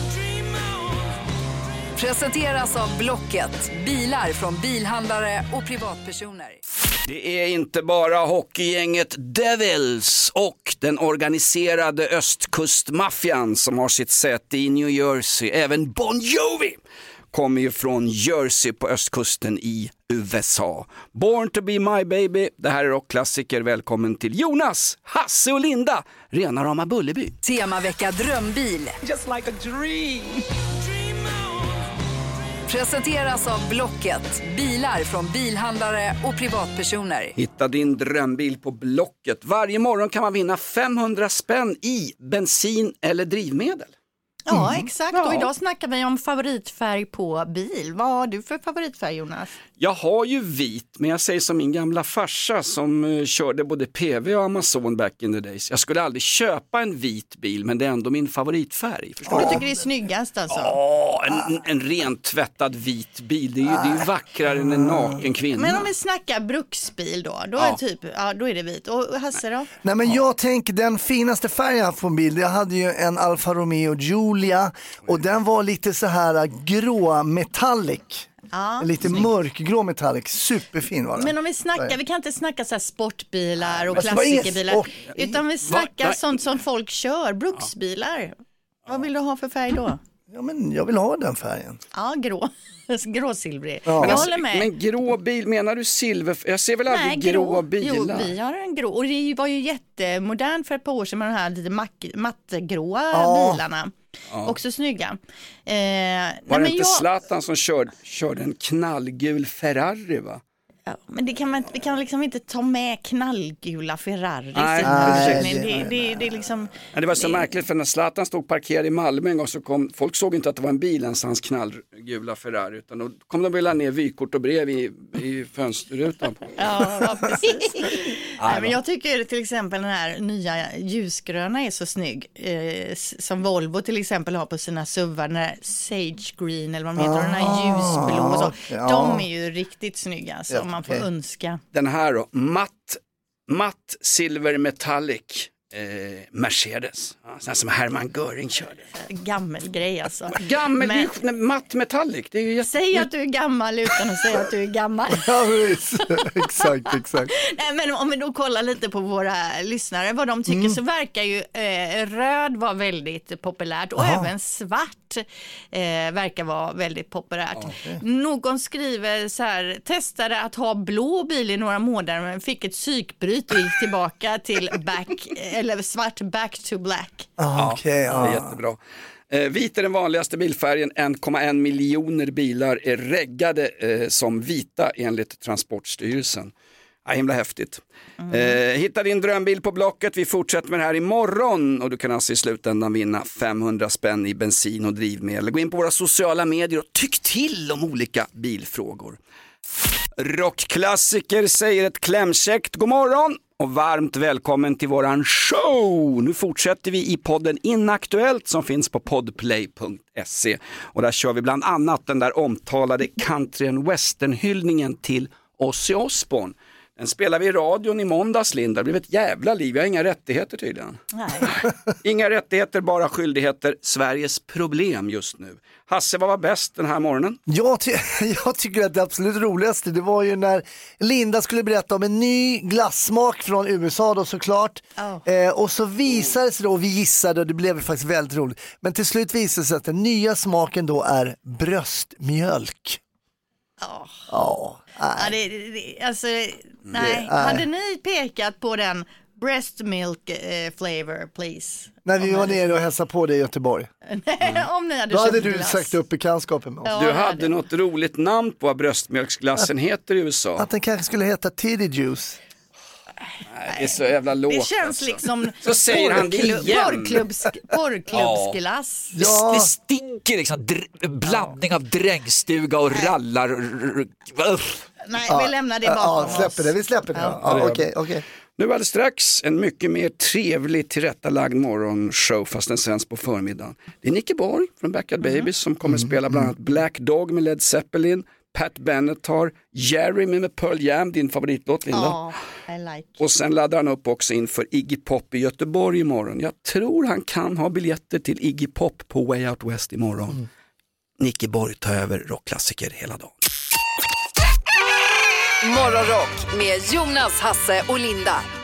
Presenteras av Blocket. Bilar från bilhandlare och privatpersoner. Det är inte bara hockeygänget Devils och den organiserade östkustmaffian som har sitt säte i New Jersey. Även Bon Jovi kommer ju från Jersey på östkusten i U S A. Born to be my baby. Det här är rockklassiker. Välkommen till Jonas, Hasse och Linda. Rena rama Bullerby. Temavecka drömbil. Just like a dream. Presenteras av Blocket. Bilar från bilhandlare och privatpersoner. Hitta din drömbil på Blocket. Varje morgon kan man vinna femhundra spänn i bensin eller drivmedel. Ja, exakt. Ja. Och idag snackar vi om favoritfärg på bil. Vad har du för favoritfärg, Jonas? Jag har ju vit, men jag säger som min gamla farsa som uh, körde både P V och Amazon back in the days. Jag skulle aldrig köpa en vit bil, men det är ändå min favoritfärg. Förstår du? Du tycker det är snyggast alltså? Ja, en, en rent tvättad vit bil. Det är ju, det är ju vackrare än en naken kvinna. Men om vi snackar bruksbil då, då, ja. är, typ, ja, då är det vit. Och Hasse då? Nej, men jag tänker den finaste färgen jag haft på en bil. Jag hade ju en Alfa Romeo Giulia och den var lite så här grå metallic. Ja, lite snyggt. Mörkgrå metallic, superfin var den. Men om vi snackar, vi kan inte snacka så här sportbilar och klassikerbilar, sport... utan vi snackar Va? sånt som folk kör, bruksbilar. Ja. Vad vill du ha för färg då? Ja, men jag vill ha den färgen. Ja, grå. Gråsilvrig. Ja. Jag men, håller med. Men grå bil, menar du silver? Jag ser väl aldrig Nej, grå, grå bilar? Jo, vi har en grå. Och det var ju jättemodernt för ett par år sedan med de här lite mack- mattgråa ja. bilarna. Ja. Också snygga. Eh, var nej, det men inte jag... Zlatan som körde, körde en knallgul Ferrari, va? Ja, men det kan man, vi kan liksom inte ta med knallgula Ferrari. Nej, nej, det, det, det, det, är liksom, ja, det var så det... märkligt för när Zlatan stod parkerad i Malmö en gång så kom, folk såg inte att det var en bil ens hans knallgula Ferrari utan då kom de vilja ner vykort och brev i, i fönsterrutan. Ja, ja, precis. Nej, men jag tycker till exempel den här nya ljusgröna är så snygg. Eh, som Volvo till exempel har på sina suvar, den här Sage Green eller vad de heter, ah, den här ljusblå och så. Ja. De är ju riktigt snygga så ja, man får okay. önska. Den här då, matt, matt silver metallic eh, Mercedes. Ja, sån som Hermann Göring körde. Gammel grej alltså. Gammel, men... matt metallic. Det är ju jätte... Säg att du är gammal utan att säga att du är gammal. Ja, exakt, exakt. Nej, men om vi då kollar lite på våra lyssnare, vad de tycker mm. så verkar ju eh, röd vara väldigt populärt och Aha. även svart. svart eh, verkar vara väldigt populärt. Okay. Någon skriver så här, testade att ha blå bil i några månader men fick ett psykbryt och gick tillbaka till back, eller svart back to black. Ah, okay, ja, det är jättebra. Eh, vit är den vanligaste bilfärgen, en komma en miljoner bilar är reggade eh, som vita enligt Transportstyrelsen. Ja, himla häftigt. Mm. Eh, hitta din drömbil på Blocket, vi fortsätter med det här imorgon och du kan alltså i slutändan vinna femhundra spänn i bensin och drivmedel. Gå in på våra sociala medier och tyck till om olika bilfrågor. Rockklassiker säger ett klämkäckt god morgon och varmt välkommen till våran show. Nu fortsätter vi i podden Inaktuellt som finns på podplay punkt se och där kör vi bland annat den där omtalade country and western-hyllningen till Ozzy Osbourne. Den spelar vi i radion i måndags, Linda. Det blev ett jävla liv. Jag har inga rättigheter tydligen. Nej. Inga rättigheter, bara skyldigheter. Sveriges problem just nu. Hasse, vad var bäst den här morgonen? Jag, ty- jag tycker att det absolut roligaste det var ju när Linda skulle berätta om en ny glassmak från U S A då såklart. Oh. Eh, och så visade det sig då, och vi gissade och det blev faktiskt väldigt roligt. Men till slut visade det sig att den nya smaken då är bröstmjölk. Oh. Oh. Ja, det, det, alltså, nej. Det, hade ni pekat på den breast milk eh, flavor, please? När vi var nere och hälsade på dig i Göteborg. Mm. Om ni hade Då hade du glass. sagt upp bekantskapen med oss. Ja, du hade hade. något roligt namn på vad bröstmjölksglassen att, heter i U S A. Att den kanske skulle heta Titty Juice. Nej, det är så jävla lågt. Det känns alltså. liksom så säger han det igen. Porrklubbs, porrklubbsglass. Ja. Det, det stinker liksom dr- blandning av drängstuga och rallar. Nej, vi lämnar det bakom ja, oss. Släpper det, vi släpper det. Ja. Ja, okej, okej. Okay. Nu alldeles strax en mycket mer trevlig tillrättalagd morgonshow fast den sänds på förmiddagen. Det är Nicke Borg från Backyard mm. Babies som kommer mm. spela bland annat Black Dog med Led Zeppelin. Pat Bennett har Jeremy med Pearl Jam, din favoritlåt Linda. Oh, I like. Och sen laddar han upp också inför Iggy Pop i Göteborg imorgon. Jag tror han kan ha biljetter till Iggy Pop på Way Out West imorgon. Mm. Nicke Borg tar över rockklassiker hela dagen. Morgonrock med Jonas, Hasse och Linda.